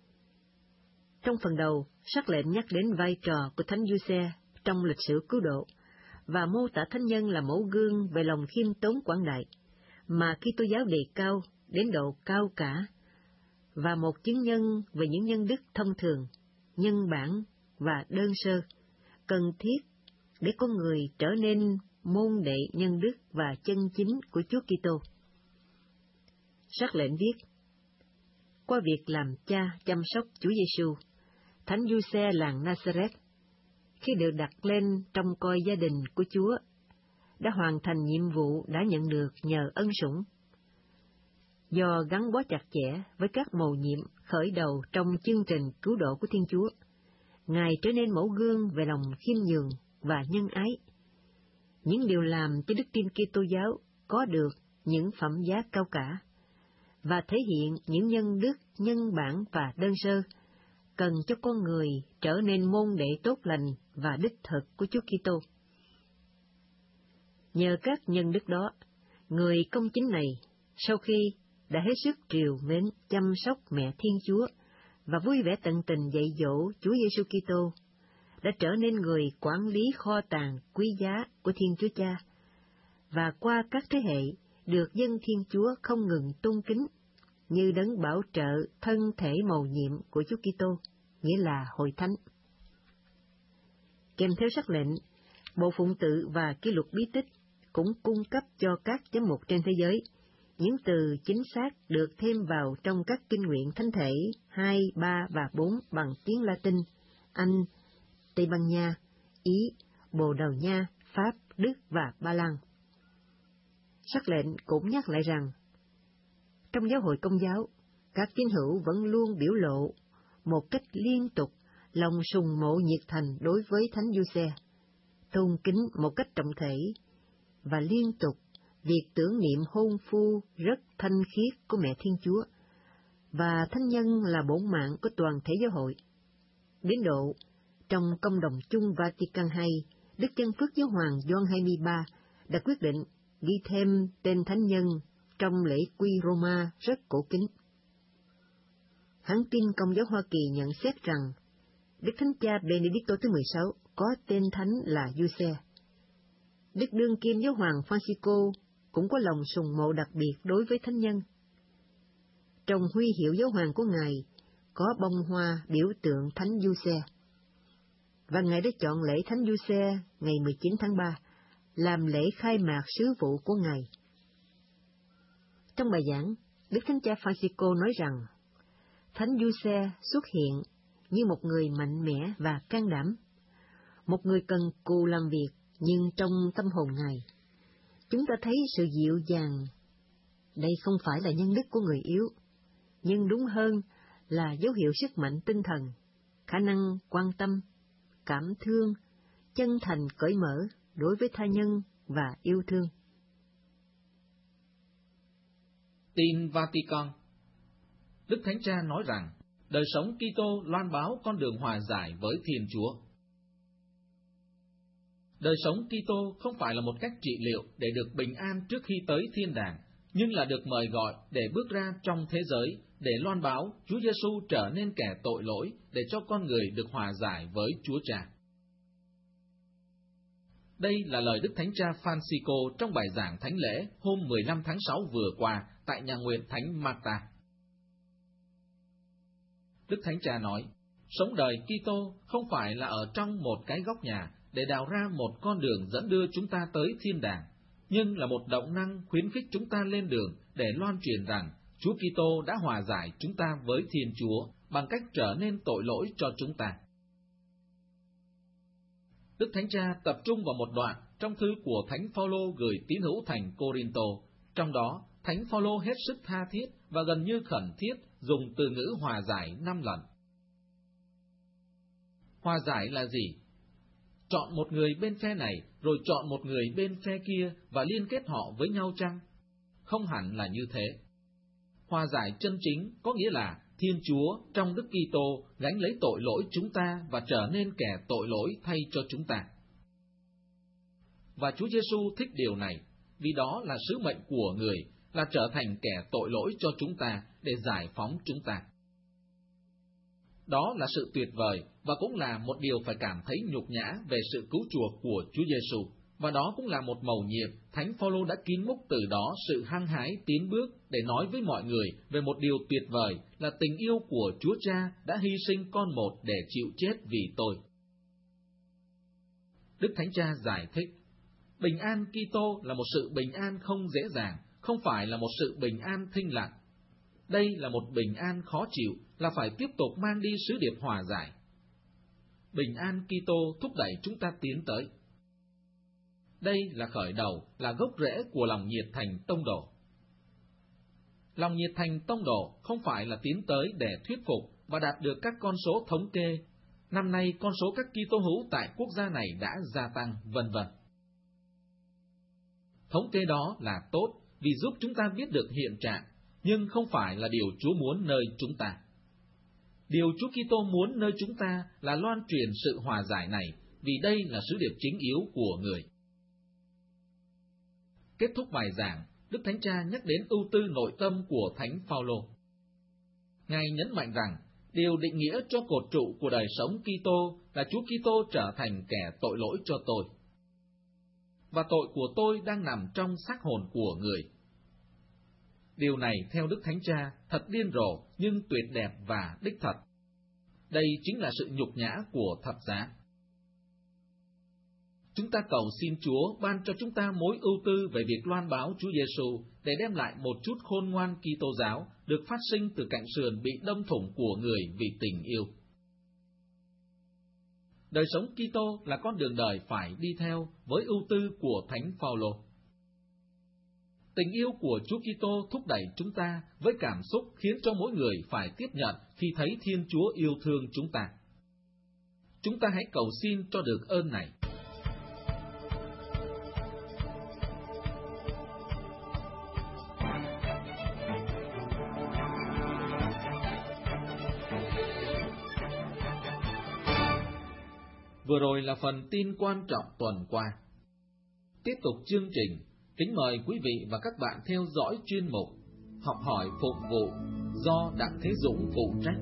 Trong phần đầu, sắc lệnh nhắc đến vai trò của Thánh Giuse trong lịch sử cứu độ và mô tả thánh nhân là mẫu gương về lòng khiêm tốn quảng đại, mà Kitô giáo đề cao đến độ cao cả, và một chứng nhân về những nhân đức thông thường, nhân bản và đơn sơ, cần thiết để con người trở nên môn đệ nhân đức và chân chính của Chúa Kitô. Sắc lệnh viết: qua việc làm cha chăm sóc Chúa Giêsu, Thánh Giuse làng Nazareth, khi được đặt lên trông coi gia đình của Chúa, đã hoàn thành nhiệm vụ đã nhận được nhờ ân sủng. Do gắn bó chặt chẽ với các mầu nhiệm khởi đầu trong chương trình cứu độ của Thiên Chúa, Ngài trở nên mẫu gương về lòng khiêm nhường và nhân ái. Những điều làm cho đức tin Kitô giáo có được những phẩm giá cao cả, và thể hiện những nhân đức nhân bản và đơn sơ, cần cho con người trở nên môn đệ tốt lành và đích thực của Chúa Kitô. Nhờ các nhân đức đó, người công chính này, sau khi đã hết sức trìu mến chăm sóc mẹ Thiên Chúa và vui vẻ tận tình dạy dỗ Chúa Giêsu Kitô, đã trở nên người quản lý kho tàng quý giá của Thiên Chúa Cha, và qua các thế hệ được dân Thiên Chúa không ngừng tôn kính như đấng bảo trợ thân thể mầu nhiệm của Chúa Kitô, nghĩa là Hội Thánh. Kèm theo sắc lệnh, Bộ Phụng Tự và Kỷ luật bí tích cũng cung cấp cho các giám mục trên thế giới những từ chính xác được thêm vào trong các kinh nguyện thánh thể 2, 3 và 4 bằng tiếng Latin, Anh, Tây Ban Nha, Ý, Bồ Đào Nha, Pháp, Đức và Ba Lan. Sắc lệnh cũng nhắc lại rằng, trong giáo hội Công giáo, các tín hữu vẫn luôn biểu lộ một cách liên tục lòng sùng mộ nhiệt thành đối với Thánh Giuse, tôn kính một cách trọng thể, và liên tục việc tưởng niệm hôn phu rất thanh khiết của mẹ Thiên Chúa, và thánh nhân là bổn mạng của toàn thể giáo hội, đến độ Trong công đồng chung Vatican II, Đức Chân Phước Giáo hoàng Gioan 23 đã quyết định ghi thêm tên thánh nhân trong lễ quy Roma rất cổ kính. Hãng tin Công giáo Hoa Kỳ nhận xét rằng Đức Thánh Cha Benedicto thứ 16 có tên thánh là Giuse. Đức đương kim Giáo hoàng Francisco cũng có lòng sùng mộ đặc biệt đối với thánh nhân. Trong huy hiệu giáo hoàng của Ngài có bông hoa biểu tượng thánh Giuse, và Ngài đã chọn lễ thánh Giuse ngày 19 tháng 3 làm lễ khai mạc sứ vụ của Ngài. Trong bài giảng, Đức Thánh Cha Francisco nói rằng thánh Giuse xuất hiện như một người mạnh mẽ và can đảm, một người cần cù làm việc, nhưng trong tâm hồn Ngài, chúng ta thấy sự dịu dàng. Đây không phải là nhân đức của người yếu, nhưng đúng hơn là dấu hiệu sức mạnh tinh thần, khả năng quan tâm, cảm thương, chân thành cởi mở đối với tha nhân và yêu thương. Tin Vatican. Đức Thánh Cha nói rằng đời sống Kitô loan báo con đường hòa giải với Thiên Chúa. Đời sống Kitô không phải là một cách trị liệu để được bình an trước khi tới thiên đàng, nhưng là được mời gọi để bước ra trong thế giới để loan báo Chúa Giêsu trở nên kẻ tội lỗi để cho con người được hòa giải với Chúa Cha. Đây là lời Đức Thánh Cha Francisco trong bài giảng thánh lễ hôm 15 tháng 6 vừa qua tại nhà nguyện Thánh Marta. Đức Thánh Cha nói, sống đời Kitô không phải là ở trong một cái góc nhà để đào ra một con đường dẫn đưa chúng ta tới thiên đàng, nhưng là một động năng khuyến khích chúng ta lên đường để loan truyền rằng Chúa Kitô đã hòa giải chúng ta với Thiên Chúa bằng cách trở nên tội lỗi cho chúng ta. Đức Thánh Cha tập trung vào một đoạn trong thư của Thánh Phaolô gửi tín hữu thành Cô-rin-tô, trong đó Thánh Phaolô hết sức tha thiết và gần như khẩn thiết dùng từ ngữ hòa giải 5 lần. Hòa giải là gì? Chọn một người bên phe này rồi chọn một người bên phe kia và liên kết họ với nhau chăng? Không hẳn là như thế. Hòa giải chân chính có nghĩa là Thiên Chúa trong Đức Kitô gánh lấy tội lỗi chúng ta và trở nên kẻ tội lỗi thay cho chúng ta. Và Chúa Giêsu thích điều này, vì đó là sứ mệnh của người, là trở thành kẻ tội lỗi cho chúng ta để giải phóng chúng ta. Đó là sự tuyệt vời và cũng là một điều phải cảm thấy nhục nhã về sự cứu chuộc của Chúa Giêsu. Và đó cũng là một mầu nhiệm Thánh Phaolô đã kín múc từ đó sự hăng hái tiến bước để nói với mọi người về một điều tuyệt vời là tình yêu của Chúa Cha đã hy sinh con một để chịu chết vì tôi. Đức Thánh Cha giải thích, bình an Kitô là một sự bình an không dễ dàng, không phải là một sự bình an thinh lặng. Đây là một bình an khó chịu, là phải tiếp tục mang đi sứ điệp hòa giải. Bình an Kitô thúc đẩy chúng ta tiến tới. Đây là khởi đầu, là gốc rễ của lòng nhiệt thành tông đồ. Lòng nhiệt thành tông đồ không phải là tiến tới để thuyết phục và đạt được các con số thống kê. Năm nay con số các Kitô hữu tại quốc gia này đã gia tăng, vân vân. Thống kê đó là tốt vì giúp chúng ta biết được hiện trạng, nhưng không phải là điều Chúa muốn nơi chúng ta. Điều Chúa Kitô muốn nơi chúng ta là loan truyền sự hòa giải này, vì đây là sứ điệp chính yếu của người. Kết thúc bài giảng, Đức Thánh Cha nhắc đến ưu tư nội tâm của Thánh Phaolô. Ngài nhấn mạnh rằng, điều định nghĩa cho cột trụ của đời sống Kitô là Chúa Kitô trở thành kẻ tội lỗi cho tôi. Và tội của tôi đang nằm trong xác hồn của người. Điều này theo Đức Thánh Cha thật điên rồ nhưng tuyệt đẹp và đích thật. Đây chính là sự nhục nhã của thập giá. Chúng ta cầu xin Chúa ban cho chúng ta mối ưu tư về việc loan báo Chúa Giêsu để đem lại một chút khôn ngoan Kitô giáo được phát sinh từ cạnh sườn bị đâm thủng của người vì tình yêu. Đời sống Kitô là con đường đời phải đi theo với ưu tư của Thánh Phaolô. Tình yêu của Chúa Kitô thúc đẩy chúng ta với cảm xúc khiến cho mỗi người phải tiếp nhận khi thấy Thiên Chúa yêu thương chúng ta. Chúng ta hãy cầu xin cho được ơn này. Vừa rồi là phần tin quan trọng tuần qua. Tiếp tục chương trình, kính mời quý vị và các bạn theo dõi chuyên mục Học hỏi phục vụ do Đặng Thế Dũng phụ trách.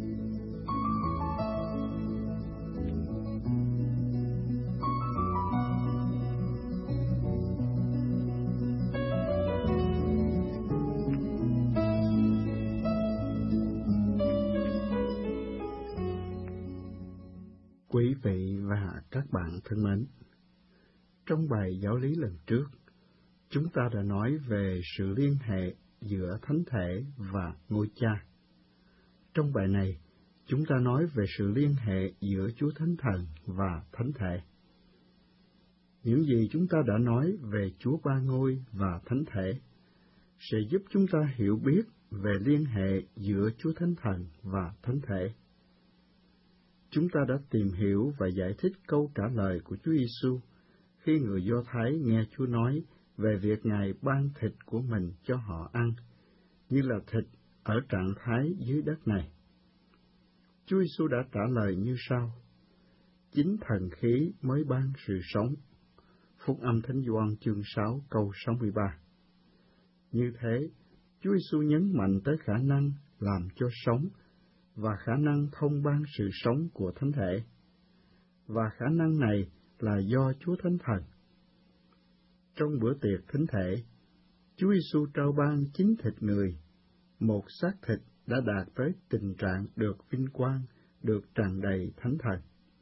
Quý vị và các bạn thân mến, trong bài giáo lý lần trước, chúng ta đã nói về sự liên hệ giữa Thánh Thể và Ngôi Cha. Trong bài này, chúng ta nói về sự liên hệ giữa Chúa Thánh Thần và Thánh Thể. Những gì chúng ta đã nói về Chúa Ba Ngôi và Thánh Thể sẽ giúp chúng ta hiểu biết về liên hệ giữa Chúa Thánh Thần và Thánh Thể. Chúng ta đã tìm hiểu và giải thích câu trả lời của Chúa Giêsu khi người Do Thái nghe Chúa nói về việc Ngài ban thịt của mình cho họ ăn, như là thịt ở trạng thái dưới đất này. Chúa Giêsu đã trả lời như sau: chính thần khí mới ban sự sống. Phúc âm Thánh Gioan chương 6 câu 63. Như thế, Chúa Giêsu nhấn mạnh tới khả năng làm cho sống và khả năng thông ban sự sống của Thánh Thể. Và khả năng này là do Chúa Thánh Thần. Trong bữa tiệc Thánh Thể, Chúa Giêsu trao ban chính thịt người, một xác thịt đã đạt tới tình trạng được vinh quang, được tràn đầy Thánh Thần.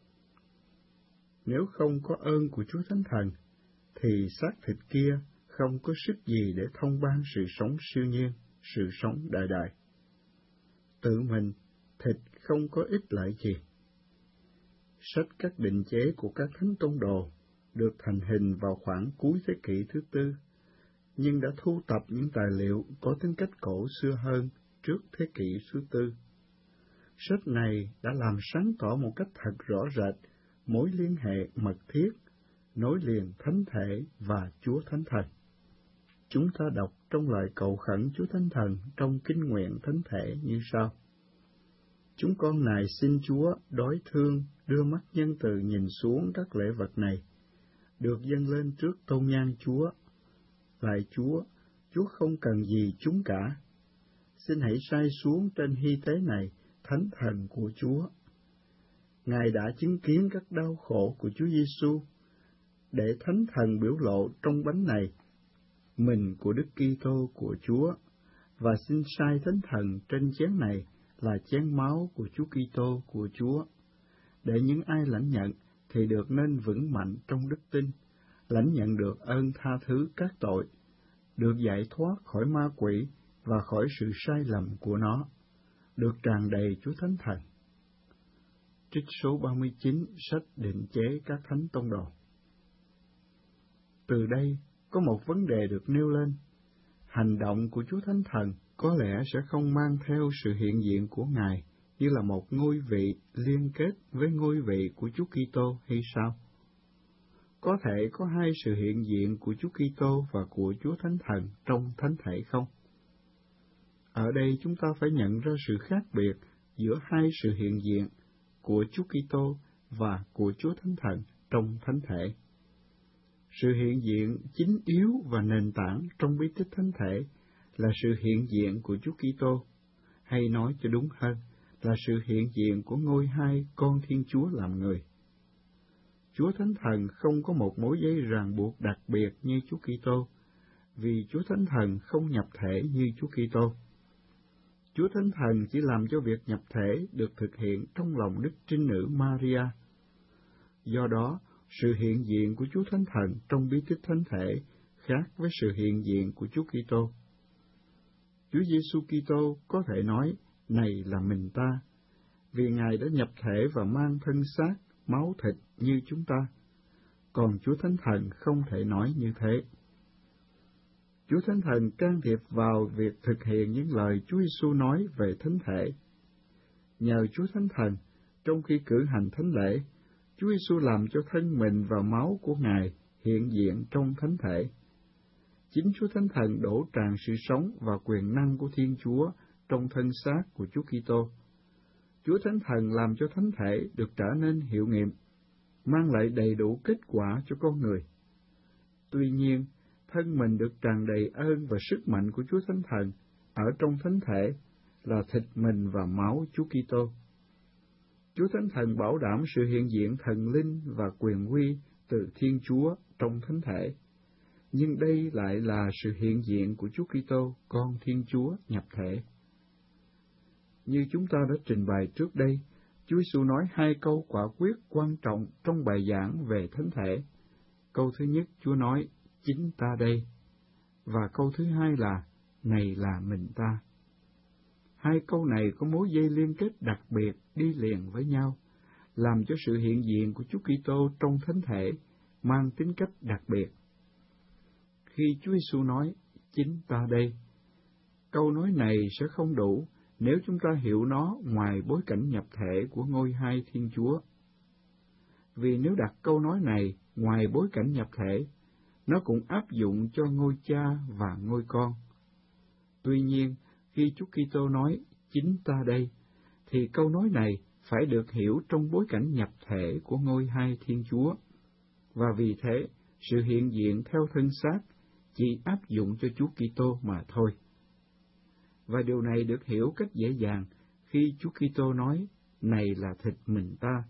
Nếu không có ơn của Chúa Thánh Thần, thì xác thịt kia không có sức gì để thông ban sự sống siêu nhiên, sự sống đời đời. Tự mình, thịt không có ích lợi gì. Sách các định chế của các thánh tông đồ được thành hình vào khoảng cuối thế kỷ thứ 4, nhưng đã thu tập những tài liệu có tính cách cổ xưa hơn trước thế kỷ thứ 4. Sách này đã làm sáng tỏ một cách thật rõ rệt mối liên hệ mật thiết, nối liền Thánh Thể và Chúa Thánh Thần. Chúng ta đọc trong lời cầu khẩn Chúa Thánh Thần trong kinh nguyện Thánh Thể như sau: chúng con nài xin Chúa đói thương đưa mắt nhân từ nhìn xuống các lễ vật này, được dâng lên trước tôn nhan Chúa. Lạy Chúa, Chúa không cần gì chúng cả. Xin hãy sai xuống trên hy tế này Thánh Thần của Chúa. Ngài đã chứng kiến các đau khổ của Chúa Giêsu, để Thánh Thần biểu lộ trong bánh này, mình của Đức Kitô của Chúa, và xin sai Thánh Thần trên chén này là chén máu của Chúa Kitô của Chúa, để những ai lãnh nhận thì được nên vững mạnh trong đức tin, lãnh nhận được ơn tha thứ các tội, được giải thoát khỏi ma quỷ và khỏi sự sai lầm của nó, được tràn đầy Chúa Thánh Thần. Trích số 39, sách định chế các thánh tông đồ. Từ đây, có một vấn đề được nêu lên. Hành động của Chúa Thánh Thần có lẽ sẽ không mang theo sự hiện diện của Ngài như là một ngôi vị liên kết với ngôi vị của Chúa Kitô hay sao? Có thể có hai sự hiện diện của Chúa Kitô và của Chúa Thánh Thần trong Thánh Thể không? Ở đây chúng ta phải nhận ra sự khác biệt giữa hai sự hiện diện của Chúa Kitô và của Chúa Thánh Thần trong Thánh Thể. Sự hiện diện chính yếu và nền tảng trong bí tích Thánh Thể là sự hiện diện của Chúa Kitô, hay nói cho đúng hơn là sự hiện diện của ngôi hai con Thiên Chúa làm người. Chúa Thánh Thần không có một mối dây ràng buộc đặc biệt như Chúa Kitô, vì Chúa Thánh Thần không nhập thể như Chúa Kitô. Chúa Thánh Thần chỉ làm cho việc nhập thể được thực hiện trong lòng Đức Trinh Nữ Maria. Do đó, sự hiện diện của Chúa Thánh Thần trong bí tích Thánh Thể khác với sự hiện diện của Chúa Kitô. Chúa Giêsu Kitô có thể nói, này là mình ta, vì Ngài đã nhập thể và mang thân xác, máu thịt như chúng ta, còn Chúa Thánh Thần không thể nói như thế. Chúa Thánh Thần can thiệp vào việc thực hiện những lời Chúa Giêsu nói về Thánh Thể. Nhờ Chúa Thánh Thần, trong khi cử hành thánh lễ, Chúa Giêsu làm cho thân mình và máu của Ngài hiện diện trong Thánh Thể. Chính Chúa Thánh Thần đổ tràn sự sống và quyền năng của Thiên Chúa trong thân xác của Chúa Kitô. Chúa Thánh Thần làm cho Thánh Thể được trở nên hiệu nghiệm. mang lại đầy đủ kết quả cho con người. Tuy nhiên, thân mình được tràn đầy ơn và sức mạnh của Chúa Thánh Thần ở trong thánh thể là thịt mình và máu Chúa Kitô. Chúa Thánh Thần bảo đảm sự hiện diện thần linh và quyền uy từ Thiên Chúa trong thánh thể, nhưng đây lại là sự hiện diện của Chúa Kitô, con Thiên Chúa nhập thể. Như chúng ta đã trình bày trước đây, Chúa Giêsu nói hai câu quả quyết quan trọng trong bài giảng về thánh thể. Câu thứ nhất, Chúa nói, chính ta đây, và câu thứ hai là, này là mình ta. Hai câu này có mối dây liên kết đặc biệt đi liền với nhau, làm cho sự hiện diện của Chúa Kitô trong thánh thể mang tính cách đặc biệt. Khi Chúa Giêsu nói, chính ta đây, câu nói này sẽ không đủ nếu chúng ta hiểu nó ngoài bối cảnh nhập thể của ngôi hai Thiên Chúa. Vì nếu đặt câu nói này ngoài bối cảnh nhập thể, nó cũng áp dụng cho ngôi Cha và ngôi Con. Tuy nhiên, khi Chúa Kitô nói, chính ta đây, thì câu nói này phải được hiểu trong bối cảnh nhập thể của ngôi hai Thiên Chúa, và vì thế, sự hiện diện theo thân xác chỉ áp dụng cho Chúa Kitô mà thôi. Và điều này được hiểu cách dễ dàng khi Chúa Kitô nói, này là thịt mình ta.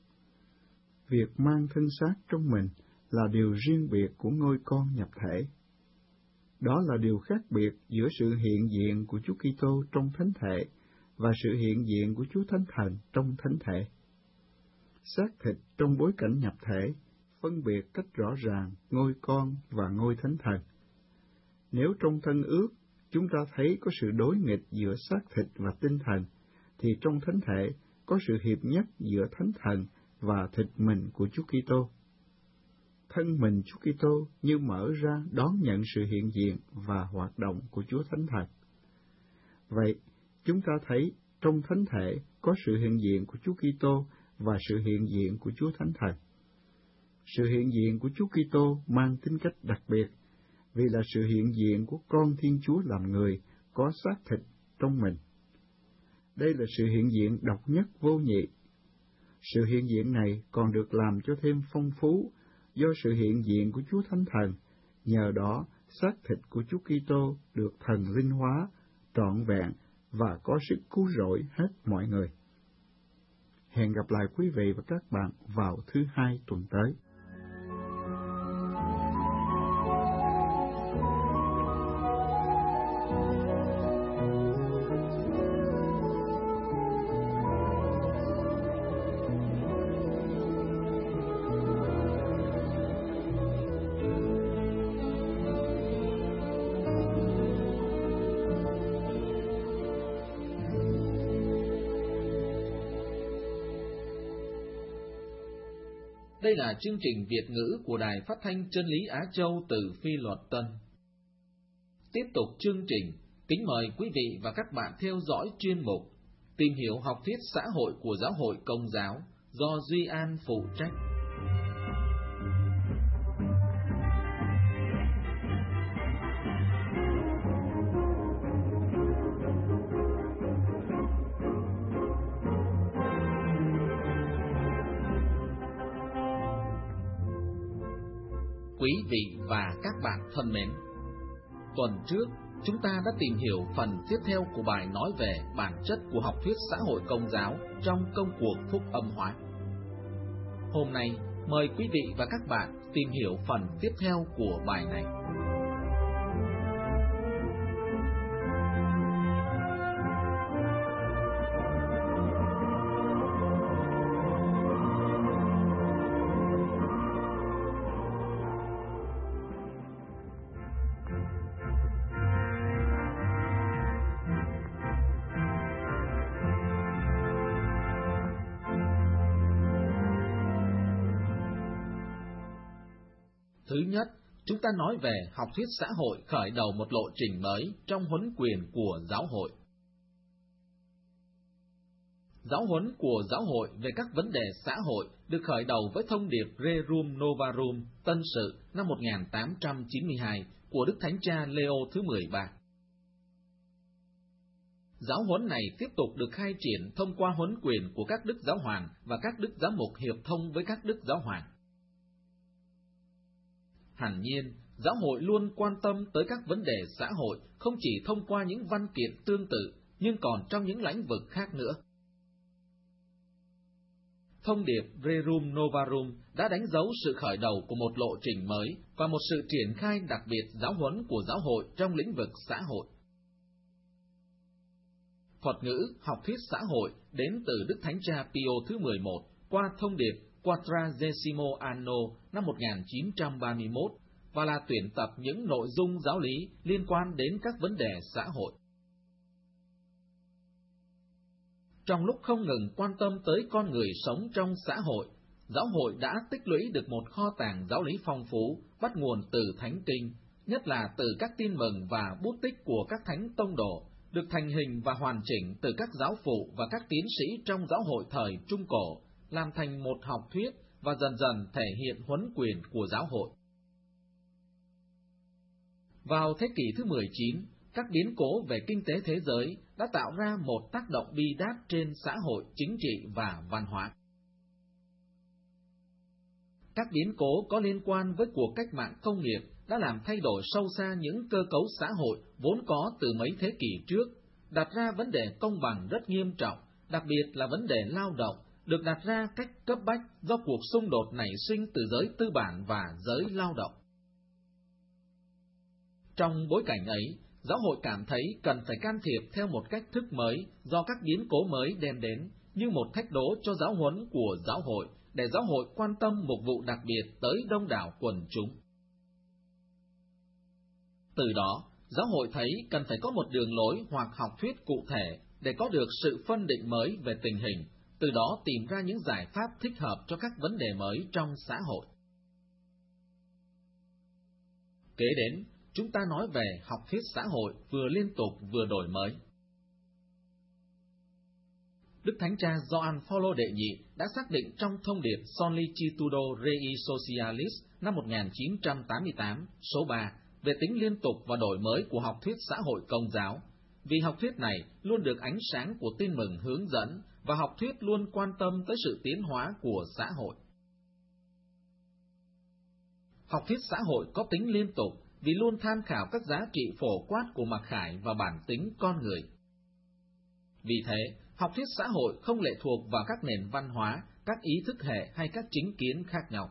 Việc mang thân xác trong mình là điều riêng biệt của ngôi Con nhập thể. Đó là điều khác biệt giữa sự hiện diện của Chúa Kitô trong thánh thể và sự hiện diện của Chúa Thánh Thần trong thánh thể. Xác thịt trong bối cảnh nhập thể phân biệt cách rõ ràng ngôi Con và ngôi Thánh Thần. Nếu trong Tân Ước chúng ta thấy có sự đối nghịch giữa xác thịt và tinh thần, thì trong thánh thể có sự hiệp nhất giữa Thánh Thần và thịt mình của Chúa Kitô. Thân mình Chúa Kitô như mở ra đón nhận sự hiện diện và hoạt động của Chúa Thánh Thần. Vậy, chúng ta thấy trong thánh thể có sự hiện diện của Chúa Kitô và sự hiện diện của Chúa Thánh Thần. Sự hiện diện của Chúa Kitô mang tính cách đặc biệt, vì là sự hiện diện của con Thiên Chúa làm người có xác thịt trong mình. Đây là sự hiện diện độc nhất vô nhị. Sự hiện diện này còn được làm cho thêm phong phú do sự hiện diện của Chúa Thánh Thần, nhờ đó xác thịt của Chúa Kitô được thần linh hóa, trọn vẹn và có sức cứu rỗi hết mọi người. Hẹn gặp lại quý vị và các bạn vào thứ Hai tuần tới. Đây là chương trình Việt ngữ của Đài Phát thanh Chân lý Á Châu từ Phi Luật Tân. Tiếp tục chương trình, kính mời quý vị và các bạn theo dõi chuyên mục Tìm hiểu học thuyết xã hội của Giáo hội Công giáo do Duy An phụ trách. Quý vị và các bạn thân mến, tuần trước chúng ta đã tìm hiểu phần tiếp theo của bài nói về bản chất của học thuyết xã hội công giáo trong công cuộc phúc âm hóa. Hôm nay, mời quý vị và các bạn tìm hiểu phần tiếp theo của bài này. Thứ nhất, chúng ta nói về học thuyết xã hội khởi đầu một lộ trình mới trong huấn quyền của giáo hội. Giáo huấn của giáo hội về các vấn đề xã hội được khởi đầu với thông điệp Rerum Novarum Tân Sự năm 1892 của Đức Thánh Cha Leo thứ 13. Giáo huấn này tiếp tục được khai triển thông qua huấn quyền của các đức giáo hoàng và các đức giám mục hiệp thông với các đức giáo hoàng. Hẳn nhiên, giáo hội luôn quan tâm tới các vấn đề xã hội không chỉ thông qua những văn kiện tương tự, nhưng còn trong những lĩnh vực khác nữa. Thông điệp Rerum Novarum đã đánh dấu sự khởi đầu của một lộ trình mới và một sự triển khai đặc biệt giáo huấn của giáo hội trong lĩnh vực xã hội. Thuật ngữ học thuyết xã hội đến từ Đức Thánh Cha Pio thứ 11 qua thông điệp Quadragesimo Anno năm 1931 và là tuyển tập những nội dung giáo lý liên quan đến các vấn đề xã hội. Trong lúc không ngừng quan tâm tới con người sống trong xã hội, giáo hội đã tích lũy được một kho tàng giáo lý phong phú, bắt nguồn từ Thánh Kinh, nhất là từ các tin mừng và bút tích của các thánh tông đồ, được thành hình và hoàn chỉnh từ các giáo phụ và các tiến sĩ trong giáo hội thời Trung Cổ, làm thành một học thuyết và dần dần thể hiện huấn quyền của giáo hội. Vào thế kỷ thứ 19, các biến cố về kinh tế thế giới đã tạo ra một tác động bi đát trên xã hội, chính trị và văn hóa. Các biến cố có liên quan với cuộc cách mạng công nghiệp đã làm thay đổi sâu xa những cơ cấu xã hội vốn có từ mấy thế kỷ trước, đặt ra vấn đề công bằng rất nghiêm trọng, đặc biệt là vấn đề lao động, được đặt ra cách cấp bách do cuộc xung đột nảy sinh từ giới tư bản và giới lao động. Trong bối cảnh ấy, giáo hội cảm thấy cần phải can thiệp theo một cách thức mới do các biến cố mới đem đến, như một thách đố cho giáo huấn của giáo hội, để giáo hội quan tâm mục vụ đặc biệt tới đông đảo quần chúng. Từ đó, giáo hội thấy cần phải có một đường lối hoặc học thuyết cụ thể để có được sự phân định mới về tình hình, từ đó tìm ra những giải pháp thích hợp cho các vấn đề mới trong xã hội. Kế đến, chúng ta nói về học thuyết xã hội vừa liên tục vừa đổi mới. Đức Thánh Cha Gioan Phaolô đệ nhị đã xác định trong thông điệp Sollicitudo Rei Socialis năm 1988 số 3 về tính liên tục và đổi mới của học thuyết xã hội công giáo, vì học thuyết này luôn được ánh sáng của tin mừng hướng dẫn và học thuyết luôn quan tâm tới sự tiến hóa của xã hội. Học thuyết xã hội có tính liên tục vì luôn tham khảo các giá trị phổ quát của mặc khải và bản tính con người. Vì thế, học thuyết xã hội không lệ thuộc vào các nền văn hóa, các ý thức hệ hay các chính kiến khác nhau.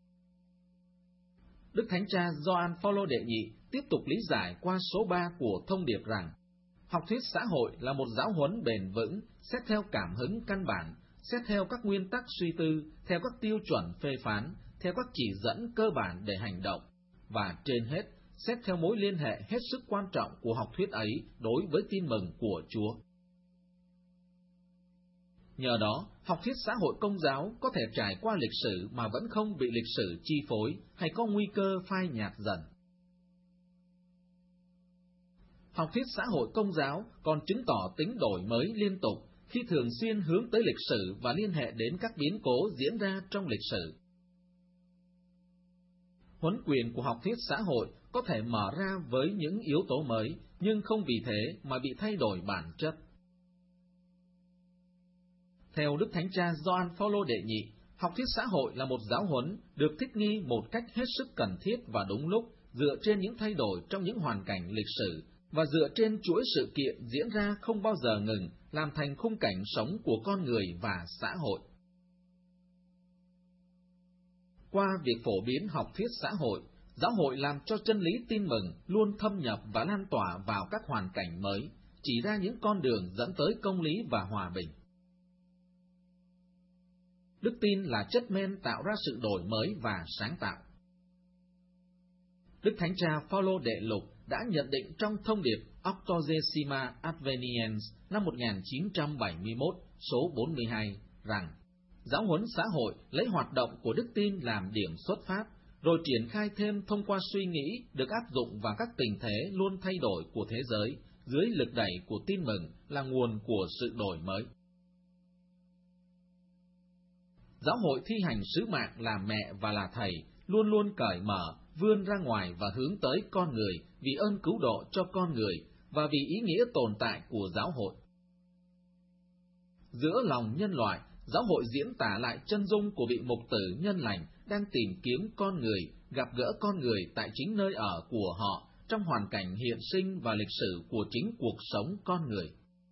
Đức Thánh Cha Gioan Phaolô đệ nhị tiếp tục lý giải qua số 3 của thông điệp rằng, học thuyết xã hội là một giáo huấn bền vững, xét theo cảm hứng căn bản, xét theo các nguyên tắc suy tư, theo các tiêu chuẩn phê phán, theo các chỉ dẫn cơ bản để hành động, và trên hết, xét theo mối liên hệ hết sức quan trọng của học thuyết ấy đối với tin mừng của Chúa. Nhờ đó, học thuyết xã hội công giáo có thể trải qua lịch sử mà vẫn không bị lịch sử chi phối hay có nguy cơ phai nhạt dần. Học thuyết xã hội công giáo còn chứng tỏ tính đổi mới liên tục khi thường xuyên hướng tới lịch sử và liên hệ đến các biến cố diễn ra trong lịch sử. Huấn quyền của học thuyết xã hội có thể mở ra với những yếu tố mới, nhưng không vì thế mà bị thay đổi bản chất. Theo Đức Thánh Cha Gioan Phaolô đệ nhị, học thuyết xã hội là một giáo huấn được thích nghi một cách hết sức cần thiết và đúng lúc, dựa trên những thay đổi trong những hoàn cảnh lịch sử và dựa trên chuỗi sự kiện diễn ra không bao giờ ngừng, làm thành khung cảnh sống của con người và xã hội. Qua việc phổ biến học thuyết xã hội, giáo hội làm cho chân lý tin mừng luôn thâm nhập và lan tỏa vào các hoàn cảnh mới, chỉ ra những con đường dẫn tới công lý và hòa bình. Đức tin là chất men tạo ra sự đổi mới và sáng tạo. Đức Thánh Cha Phaolô đệ lục đã nhận định trong thông điệp Octogesima Adveniens năm 1971 số 42 rằng giáo huấn xã hội lấy hoạt động của đức tin làm điểm xuất phát, rồi triển khai thêm thông qua suy nghĩ được áp dụng vào các tình thế luôn thay đổi của thế giới, dưới lực đẩy của tin mừng là nguồn của sự đổi mới. Giáo hội thi hành sứ mạng là mẹ và là thầy, luôn luôn cởi mở, vươn ra ngoài và hướng tới con người vì ơn cứu độ cho con người và vì ý nghĩa tồn tại của giáo hội. Giữa lòng nhân loại, giáo hội diễn tả lại chân dung của vị mục tử nhân lành đang tìm kiếm con người, gặp gỡ con người tại chính nơi ở của họ, trong hoàn cảnh hiện sinh và lịch sử của chính cuộc sống con người.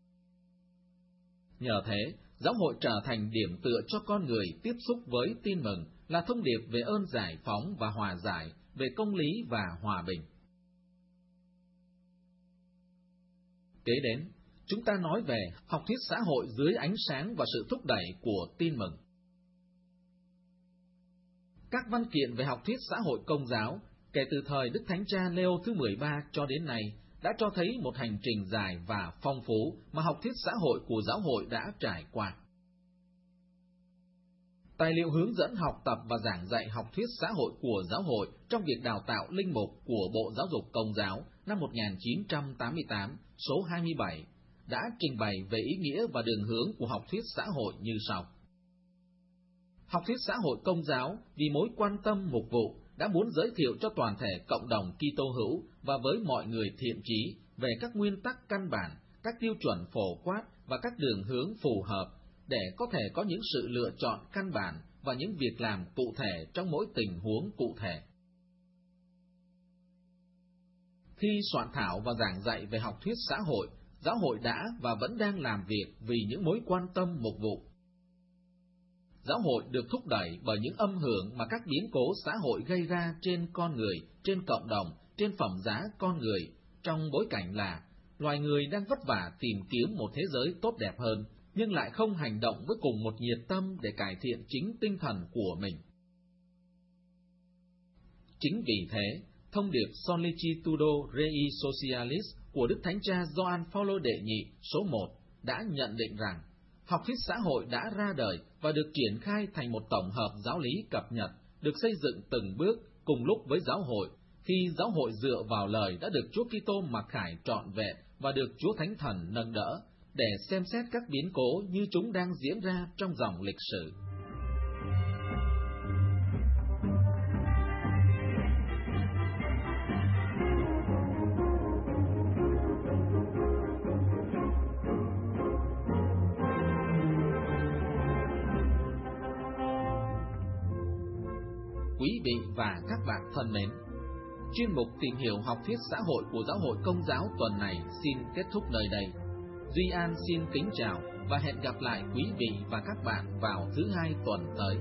Nhờ thế, giáo hội trở thành điểm tựa cho con người tiếp xúc với tin mừng, là thông điệp về ơn giải phóng và hòa giải, về công lý và hòa bình. Kế đến, chúng ta nói về học thuyết xã hội dưới ánh sáng và sự thúc đẩy của tin mừng. Các văn kiện về học thuyết xã hội Công giáo, kể từ thời Đức Thánh Cha Leo thứ 13 cho đến nay, đã cho thấy một hành trình dài và phong phú mà học thuyết xã hội của giáo hội đã trải qua. Tài liệu hướng dẫn học tập và giảng dạy học thuyết xã hội của giáo hội trong việc đào tạo linh mục của Bộ Giáo dục Công giáo năm 1988, số 27, đã trình bày về ý nghĩa và đường hướng của học thuyết xã hội như sau. Học thuyết xã hội Công giáo vì mối quan tâm mục vụ đã muốn giới thiệu cho toàn thể cộng đồng Kitô hữu và với mọi người thiện chí về các nguyên tắc căn bản, các tiêu chuẩn phổ quát và các đường hướng phù hợp để có thể có những sự lựa chọn căn bản và những việc làm cụ thể trong mỗi tình huống cụ thể. Khi soạn thảo và giảng dạy về học thuyết xã hội, giáo hội đã và vẫn đang làm việc vì những mối quan tâm mục vụ. Giáo hội được thúc đẩy bởi những âm hưởng mà các biến cố xã hội gây ra trên con người, trên cộng đồng, trên phẩm giá con người, trong bối cảnh là loài người đang vất vả tìm kiếm một thế giới tốt đẹp hơn, nhưng lại không hành động với cùng một nhiệt tâm để cải thiện chính tinh thần của mình. Chính vì thế, thông điệp Solicitudo Rei Socialis của Đức Thánh Cha Gioan Phaolô đệ nhị số 1 đã nhận định rằng học thuyết xã hội đã ra đời và được triển khai thành một tổng hợp giáo lý cập nhật, được xây dựng từng bước cùng lúc với giáo hội, khi giáo hội dựa vào lời đã được Chúa Kitô mặc khải trọn vẹn và được Chúa Thánh Thần nâng đỡ, để xem xét các biến cố như chúng đang diễn ra trong dòng lịch sử. Quý vị và các bạn thân mến, chuyên mục tìm hiểu học thuyết xã hội của Giáo hội Công giáo tuần này xin kết thúc nơi đây. Duy An xin kính chào và hẹn gặp lại quý vị và các bạn vào thứ Hai tuần tới.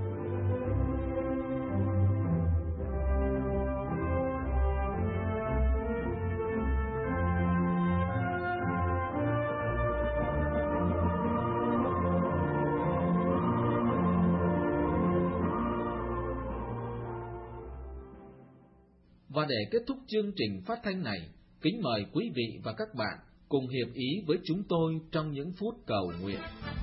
Và để kết thúc chương trình phát thanh này, kính mời quý vị và các bạn cùng hiệp ý với chúng tôi trong những phút cầu nguyện.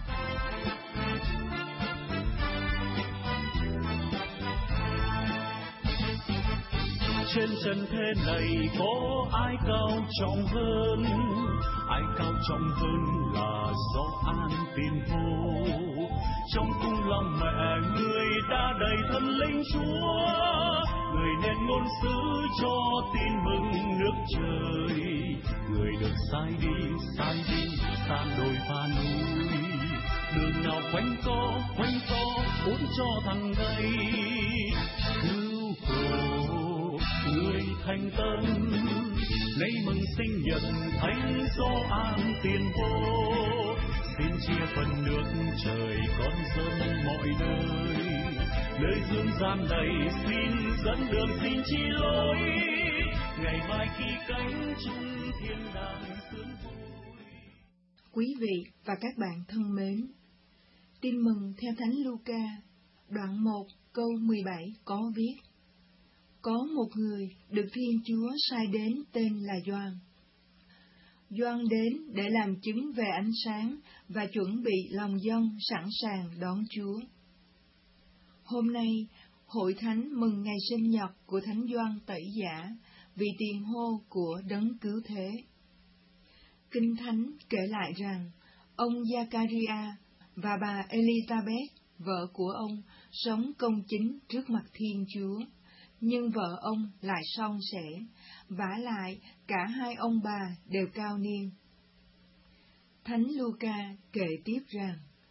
Trên trần thế này có ai cao trọng hơn, ai cao trọng hơn là Gioan Tiền Vô. Trong cung lòng mẹ người đã đầy thần linh Chúa, người nên ngôn sứ cho tin mừng nước trời. Người được sai đi san đồi và núi, đường nào quanh co muốn cho thằng đây cứu khổ người thành tâm. Lấy mừng sinh nhật Thánh Gioan Tiền Vô, xin chia phần nước trời con dân mọi nơi. Nơi dương gian này xin dẫn đường, xin chỉ lối, ngày mai khi cánh chung thiên đàng sướng vui. Quý vị và các bạn thân mến, tin mừng theo Thánh Luca, đoạn 1 câu 17 có viết: Có một người được Thiên Chúa sai đến tên là Gioan. Gioan đến để làm chứng về ánh sáng và chuẩn bị lòng dân sẵn sàng đón Chúa. Hôm nay, Hội Thánh mừng ngày sinh nhật của Thánh Gioan Tẩy Giả vì tiền hô của Đấng Cứu Thế. Kinh Thánh kể lại rằng, ông Giacaria và bà Elizabeth, vợ của ông, sống công chính trước mặt Thiên Chúa, nhưng vợ ông lại son sẻ, vả lại cả hai ông bà đều cao niên. Thánh Luca kể tiếp rằng,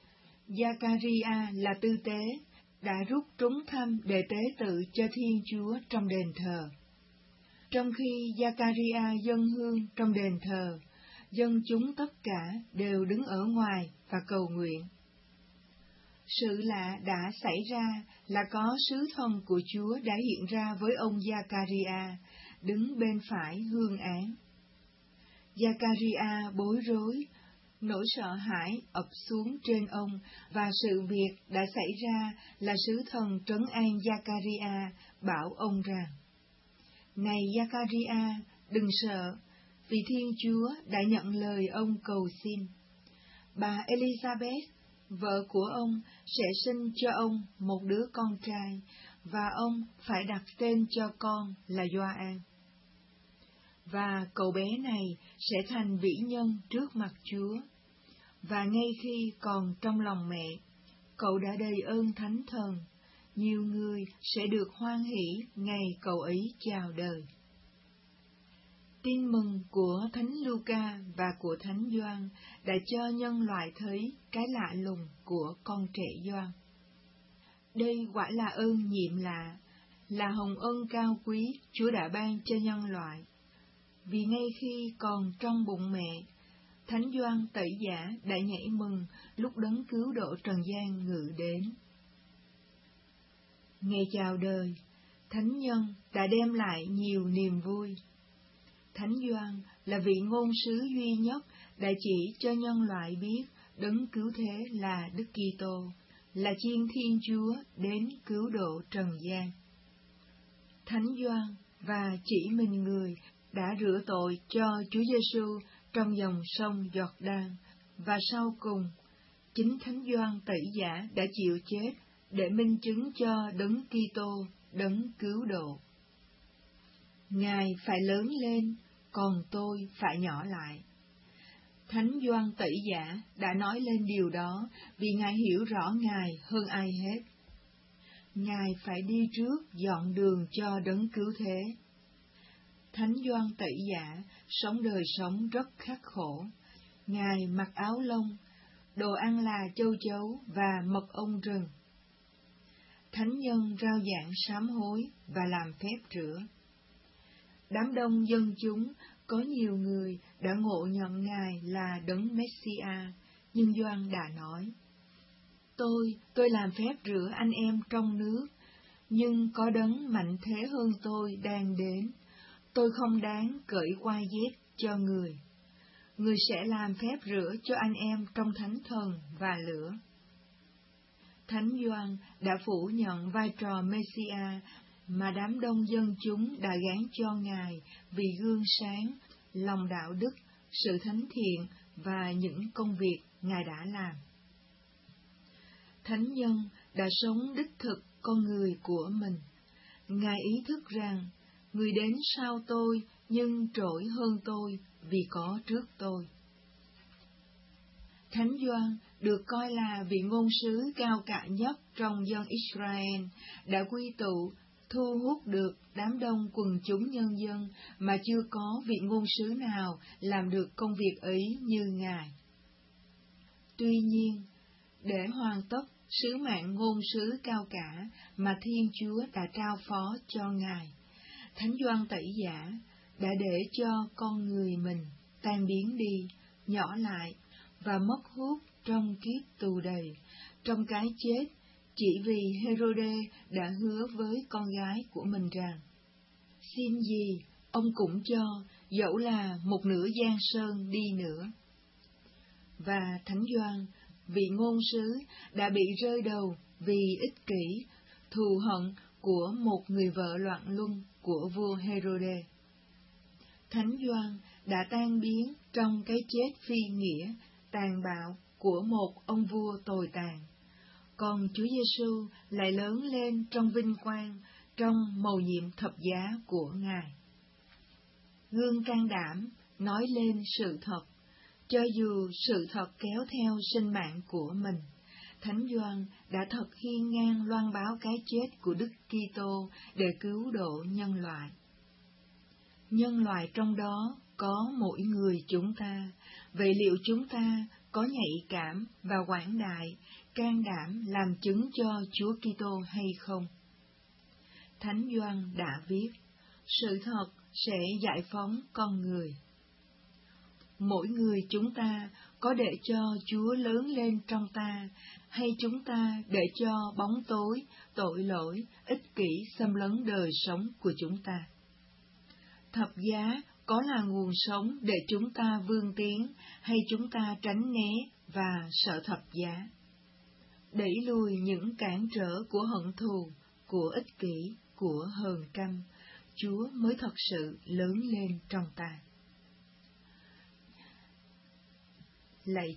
Giaccaria là tư tế, đã rút trúng thăm để tế tự cho Thiên Chúa trong đền thờ. Trong khi Giaccaria dâng hương trong đền thờ, dân chúng tất cả đều đứng ở ngoài và cầu nguyện. Sự lạ đã xảy ra là có sứ thần của Chúa đã hiện ra với ông Giaccaria, đứng bên phải hương án. Giaccaria bối rối, nỗi sợ hãi ập xuống trên ông, và sự việc đã xảy ra là sứ thần trấn an Giaccaria, bảo ông rằng: "Này Giaccaria, đừng sợ, vì Thiên Chúa đã nhận lời ông cầu xin. Bà Elizabeth, vợ của ông, sẽ sinh cho ông một đứa con trai, và ông phải đặt tên cho con là Gioan. Và cậu bé này sẽ thành vĩ nhân trước mặt Chúa. Và ngay khi còn trong lòng mẹ, cậu đã đầy ơn Thánh Thần, nhiều người sẽ được hoan hỷ ngày cậu ấy chào đời." Tin mừng của Thánh Luca và của Thánh Gioan đã cho nhân loại thấy cái lạ lùng của con trẻ Gioan. Đây quả là ơn nhiệm lạ, là hồng ân cao quý Chúa đã ban cho nhân loại. Vì ngay khi còn trong bụng mẹ, Thánh Gioan Tẩy Giả đã nhảy mừng lúc đấng cứu độ trần gian ngự đến. Ngày chào đời, Thánh nhân đã đem lại nhiều niềm vui. Thánh Gioan là vị ngôn sứ duy nhất đã chỉ cho nhân loại biết đấng cứu thế là Đức Kitô, là Chiên Thiên Chúa đến cứu độ trần gian. Thánh Gioan và chỉ mình người đã rửa tội cho Chúa Giêsu trong dòng sông Giọt-đan, và sau cùng, chính Thánh Gioan Tẩy Giả đã chịu chết để minh chứng cho đấng Kitô, đấng cứu độ. Ngài phải lớn lên, còn tôi phải nhỏ lại. Thánh Gioan Tẩy Giả đã nói lên điều đó vì Ngài hiểu rõ Ngài hơn ai hết. Ngài phải đi trước dọn đường cho đấng cứu thế. Thánh Gioan Tẩy Giả sống đời sống rất khắc khổ. Ngài mặc áo lông, đồ ăn là châu chấu và mật ong rừng. Thánh nhân rao giảng sám hối và làm phép rửa. Đám đông dân chúng có nhiều người đã ngộ nhận Ngài là đấng Messia, nhưng Gioan đã nói: Tôi làm phép rửa anh em trong nước, nhưng có đấng mạnh thế hơn tôi đang đến. Tôi không đáng cởi quai dép cho người. Người sẽ làm phép rửa cho anh em trong thánh thần và lửa. Thánh Gioan đã phủ nhận vai trò Messia mà đám đông dân chúng đã gán cho Ngài vì gương sáng, lòng đạo đức, sự thánh thiện và những công việc Ngài đã làm. Thánh nhân đã sống đích thực con người của mình. Ngài ý thức rằng, người đến sau tôi nhưng trội hơn tôi vì có trước tôi. Thánh Gioan được coi là vị ngôn sứ cao cả nhất trong dân Israel, đã quy tụ, thu hút được đám đông quần chúng nhân dân mà chưa có vị ngôn sứ nào làm được công việc ấy như Ngài. Tuy nhiên, để hoàn tất sứ mạng ngôn sứ cao cả mà Thiên Chúa đã trao phó cho Ngài, Thánh Gioan Tẩy Giả đã để cho con người mình tan biến đi, nhỏ lại và mất hút trong kiếp tù đầy, trong cái chết, chỉ vì Herode đã hứa với con gái của mình rằng: "Xin gì, ông cũng cho, dẫu là một nửa giang sơn đi nữa." Và Thánh Gioan, vị ngôn sứ, đã bị rơi đầu vì ích kỷ, thù hận của một người vợ loạn luân của vua Herode. Thánh Gioan đã tan biến trong cái chết phi nghĩa, tàn bạo của một ông vua tồi tàn. Còn Chúa Giêsu lại lớn lên trong vinh quang, trong mầu nhiệm thập giá của Ngài. Gương can đảm nói lên sự thật, cho dù sự thật kéo theo sinh mạng của mình. Thánh Gioan đã thật hiên ngang loan báo cái chết của Đức Kitô để cứu độ nhân loại. Nhân loại trong đó có mỗi người chúng ta, vậy liệu chúng ta có nhạy cảm và quảng đại can đảm làm chứng cho Chúa Kitô hay không? Thánh Gioan đã viết, sự thật sẽ giải phóng con người. Mỗi người chúng ta có để cho Chúa lớn lên trong ta, hay chúng ta để cho bóng tối, tội lỗi, ích kỷ xâm lấn đời sống của chúng ta? Thập giá có là nguồn sống để chúng ta vươn tiến, hay chúng ta tránh né và sợ thập giá? Đẩy lùi những cản trở của hận thù, của ích kỷ, của hờn căm, Chúa mới thật sự lớn lên trong ta. Lạy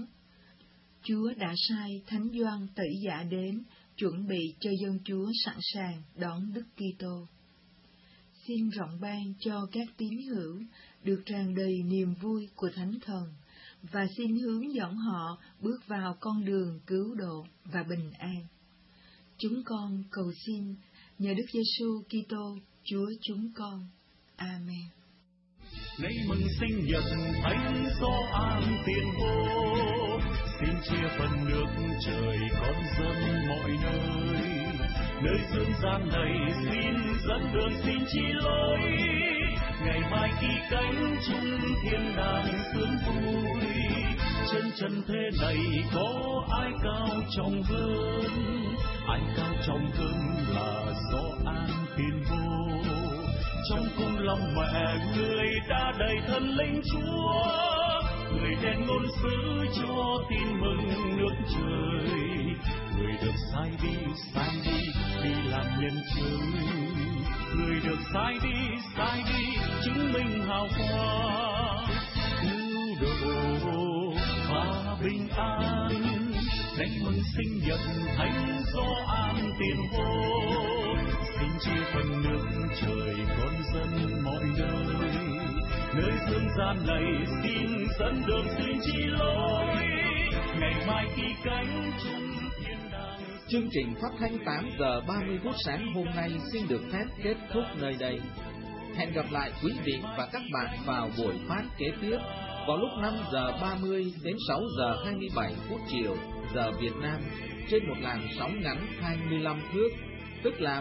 Chúa đã sai Thánh Gioan Tẩy Giả đến, chuẩn bị cho dân Chúa sẵn sàng đón Đức Kitô. Xin rộng ban cho các tín hữu được tràn đầy niềm vui của Thánh Thần, và xin hướng dẫn họ bước vào con đường cứu độ và bình an. Chúng con cầu xin nhờ Đức Giêsu Kitô, Chúa chúng con. Amen. Nay mừng sinh nhật Thánh Gioan Tiền Vô, xin chia phần nước trời con dân mọi nơi. Nơi dương gian này xin dẫn đường, xin chỉ lối. Ngày mai khi cánh chung thiên đàng sướng vui, trên trần thế này có ai cao trọng hơn? Ai cao trọng hơn là Gioan Tiền Vô. Trong cung lòng mẹ người đã đầy thần linh Chúa, người đem ngôn sứ cho tin mừng nước trời. Người được sai đi đi làm nhân chứng. Người được sai đi chứng minh hào quang, cứu độ và bình an. Nay mừng sinh nhật Thánh Gioan Tiền Vô, xin chia phần nước trời con dân mọi nơi. Nơi dương gian này xin dẫn đường, xin chỉ lối. Ngày mai khi cánh chung thiên đàng. Chương trình phát thanh 8 giờ 30 phút sáng hôm nay xin được phép kết thúc nơi đây. Hẹn gặp lại quý vị và các bạn vào buổi phát kế tiếp vào lúc 5 giờ 30 đến 6 giờ 27 phút chiều giờ Việt Nam trên một làn sóng ngắn 25 thước, tức là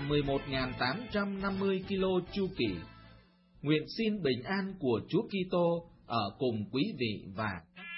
11.850 kilo chu kỳ. Nguyện xin bình an của Chúa Kitô ở cùng quý vị và các